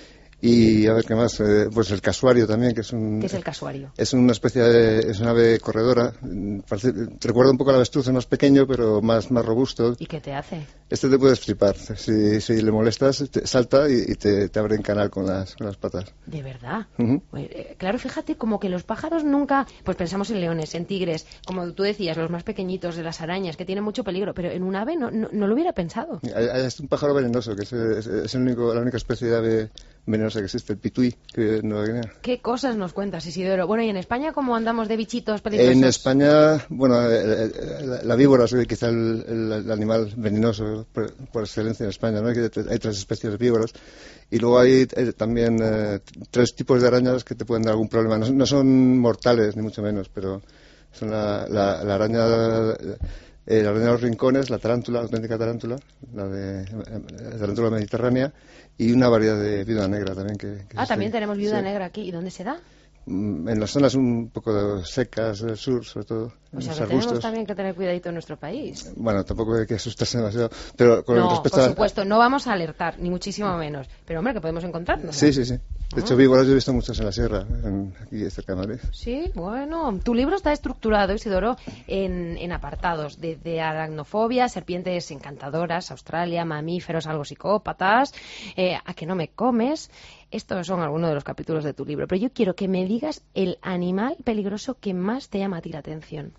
Y a ver qué más, eh, pues el casuario también, que es un... ¿Qué es el casuario? Es una especie de... es una ave corredora. mm, Parece, te recuerda un poco al avestruz, es más pequeño, pero más, más robusto. ¿Y qué te hace? Este te puedes flipar. Si, si le molestas, te salta y, y te, te abre en canal con las, con las patas. De verdad. Ujú. Eh, Claro, fíjate, como que los pájaros nunca... Pues pensamos en leones, en tigres, como tú decías, los más pequeñitos de las arañas, que tienen mucho peligro, pero en un ave no, no, no lo hubiera pensado. Hay, hay hasta un pájaro venenoso, que es, es, es el único, la única especie de ave venenosa que existe, el pituí, que vive en Nueva Guinea. ¿Qué cosas nos cuentas, Isidoro? Bueno, ¿y en España cómo andamos de bichitos peligrosos? En España, bueno, eh, eh, la, la víbora es quizá el, el- el animal venenoso por, por excelencia en España, ¿no? Hay, que- hay tres especies de víboras. Y luego hay eh, también eh, tres tipos de arañas que te pueden dar algún problema. No, no son mortales, ni mucho menos, pero son la, la, la araña... eh, la araña de los rincones, la tarántula, la auténtica tarántula, la de la tarántula mediterránea, y una variedad de viuda negra también. Que, que Ah, existe. también tenemos viuda Sí. negra aquí. ¿Y dónde se da? Mm, En las zonas un poco secas del sur, sobre todo, O en sea, los que tenemos arbustos. también que tener cuidadito en nuestro país. Bueno, tampoco hay que asustarse demasiado, pero con No, respecto por a... supuesto, no vamos a alertar, ni muchísimo menos. Pero, hombre, que podemos encontrarnos. Sí, sí, sí. De hecho, Ah. víboras yo he visto muchas en la sierra, en- aquí cerca de Madrid. Sí, bueno. Tu libro está estructurado, Isidoro, en, en apartados, desde aracnofobia, serpientes encantadoras, Australia, mamíferos algo psicópatas, eh, a que no me comes. Estos son algunos de los capítulos de tu libro. Pero yo quiero que me digas el animal peligroso que más te llama a ti la atención.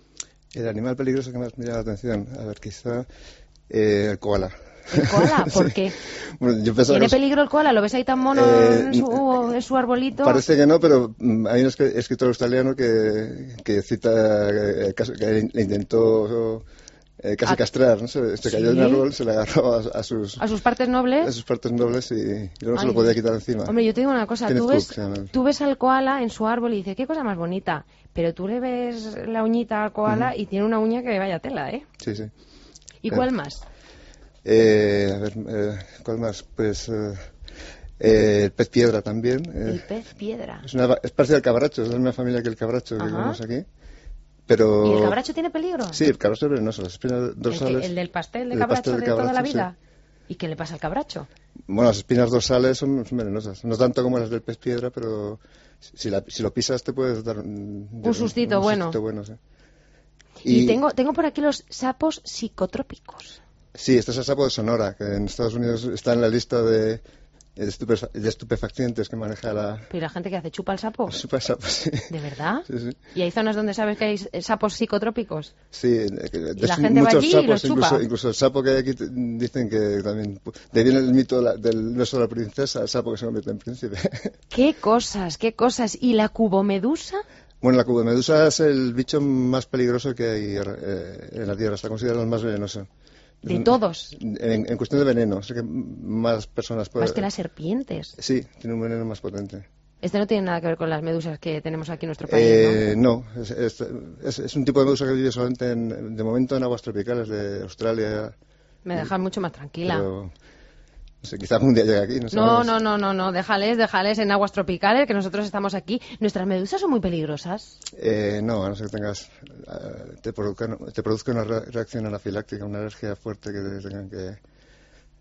El animal peligroso que más me llama la atención, a ver, quizá eh, el koala. ¿El koala? ¿Por Sí. qué? Bueno, yo pensaba ¿Tiene que- peligro el koala? ¿Lo ves ahí tan mono Eh, en, su, en su arbolito? Parece que no, pero mm, hay un escri- escritor australiano que, que cita eh, caso- que le intentó eh, casi Ah, castrar, ¿no? Se, se cayó ¿sí? en un árbol, se le agarró a, a sus, ¿A sus partes nobles? a sus partes nobles y, y luego no se Ay. lo podía quitar encima. Hombre, yo te digo una cosa, Kenneth tú Cook ves, se llama él. tú ves al koala en su árbol y dices, qué cosa más bonita, pero tú le ves la uñita al koala Ujú. y tiene una uña que vaya tela, ¿eh? Sí, sí. ¿Y Eh, cuál más? Eh, a ver, eh, ¿cuál más? Pues eh, eh, el pez piedra también. eh, El pez piedra. es, una, es parecido al cabracho, es de la misma familia que el cabracho que Ajá. vemos aquí. Pero... ¿Y el cabracho tiene peligro? Sí, el cabracho es venenoso, las espinas ¿El, que- dorsales... el del pastel de el cabracho pastel de toda la cabracho, sí. vida? ¿Y qué le pasa al cabracho? Bueno, las espinas dorsales son, son venenosas. No tanto como las del pez piedra, pero si, la- si lo pisas te puedes dar un, Un sustito bueno. sustito bueno, sí. Y, tengo, tengo por aquí los sapos psicotrópicos. Sí, este es el sapo de Sonora, que en Estados Unidos está en la lista de, de, estupefa- de estupefacientes que maneja la... ¿Pero la gente que hace chupa el sapo? Chupa el sapo, sí. ¿De verdad? Sí, sí. ¿Y hay zonas donde sabes que hay eh, sapos psicotrópicos? Sí, eh, que- de la hecho, gente va muchos allí y sapos, los chupa. incluso, incluso el sapo que hay aquí te- dicen que también... De ahí viene el mito de la- del beso de la princesa, el sapo que se convierte en príncipe. ¿Qué cosas, qué cosas? ¿Y la cubomedusa? Bueno, la cubomedusa es el bicho más peligroso que hay eh, en la Tierra, está considerado el más venenoso. ¿De todos? En, en cuestión de veneno, sé que más personas pueden... Más que las serpientes. Sí, tiene un veneno más potente. Este no tiene nada que ver con las medusas que tenemos aquí en nuestro país, Eh, no, es, es- es- es un tipo de medusa que vive solamente, en, de momento, en aguas tropicales de Australia. ¿no? Me dejan mucho más tranquila. Pero, no sé, quizás un día llegue aquí. No, No, sabemos. no, no, no, no, déjales, déjales en aguas tropicales, que nosotros estamos aquí. ¿Nuestras medusas son muy peligrosas? Eh, no, a no ser que tengas, eh, te, produzca, te produzca una re- reacción anafiláctica, una alergia fuerte que te tengan que,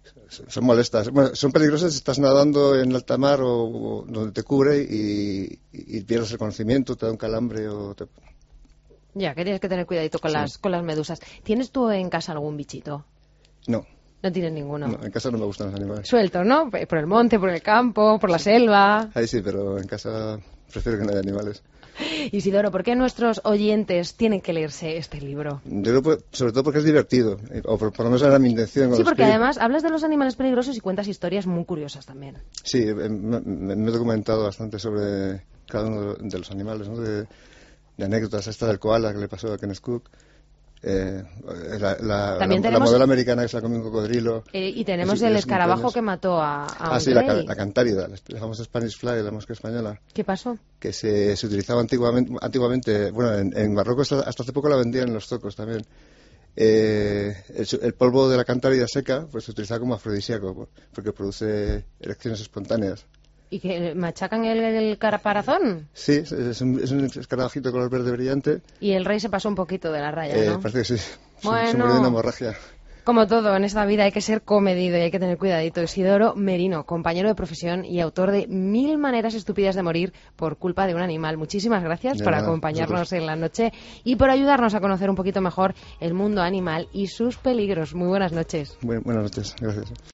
son molestas. Bueno, son peligrosas si estás nadando en alta mar o, o donde te cubre y, y, y pierdes el conocimiento, te da un calambre o te... Ya, que tienes que tener cuidadito con, sí. las, con las medusas. ¿Tienes tú en casa algún bichito? No. No tienes ninguno. No, en casa no me gustan los animales. Suelto, ¿no? Por el monte, por el campo, por la selva. Ahí sí, pero en casa prefiero que no haya animales. Isidoro, ¿por qué nuestros oyentes tienen que leerse este libro? Yo creo, sobre todo porque es divertido, o por, por lo menos era mi intención. Sí, porque además hablas de los animales peligrosos y cuentas historias muy curiosas también. Sí, me, me, me he documentado bastante sobre cada uno de los animales, ¿no? De, de anécdotas, esta del koala que le pasó a Kenneth Cook. Eh, la, la, la, tenemos, la modelo americana que se la comió un cocodrilo. Eh, y tenemos es, el es escarabajo que mató a, a Ah, sí, la, la cantárida, la famosa Spanish Fly, la mosca española. ¿Qué pasó? Que se, se utilizaba antiguamente, antiguamente bueno, en, en Marruecos hasta, hasta hace poco la vendían en los zocos también. Eh, el, el polvo de la cantárida seca pues se utiliza como afrodisíaco porque produce erecciones espontáneas. ¿Y que machacan el, el caparazón? Sí, es un, es un escarabajito de color verde brillante. Y el rey se pasó un poquito de la raya, eh, ¿no? Parece que sí. Bueno, se murió de una hemorragia. Como todo en esta vida hay que ser comedido y hay que tener cuidadito. Isidoro Merino, compañero de profesión y autor de Mil maneras estúpidas de morir por culpa de un animal. Muchísimas gracias de por nada, acompañarnos nosotros. en la noche y por ayudarnos a conocer un poquito mejor el mundo animal y sus peligros. Muy buenas noches. Buenas noches, gracias.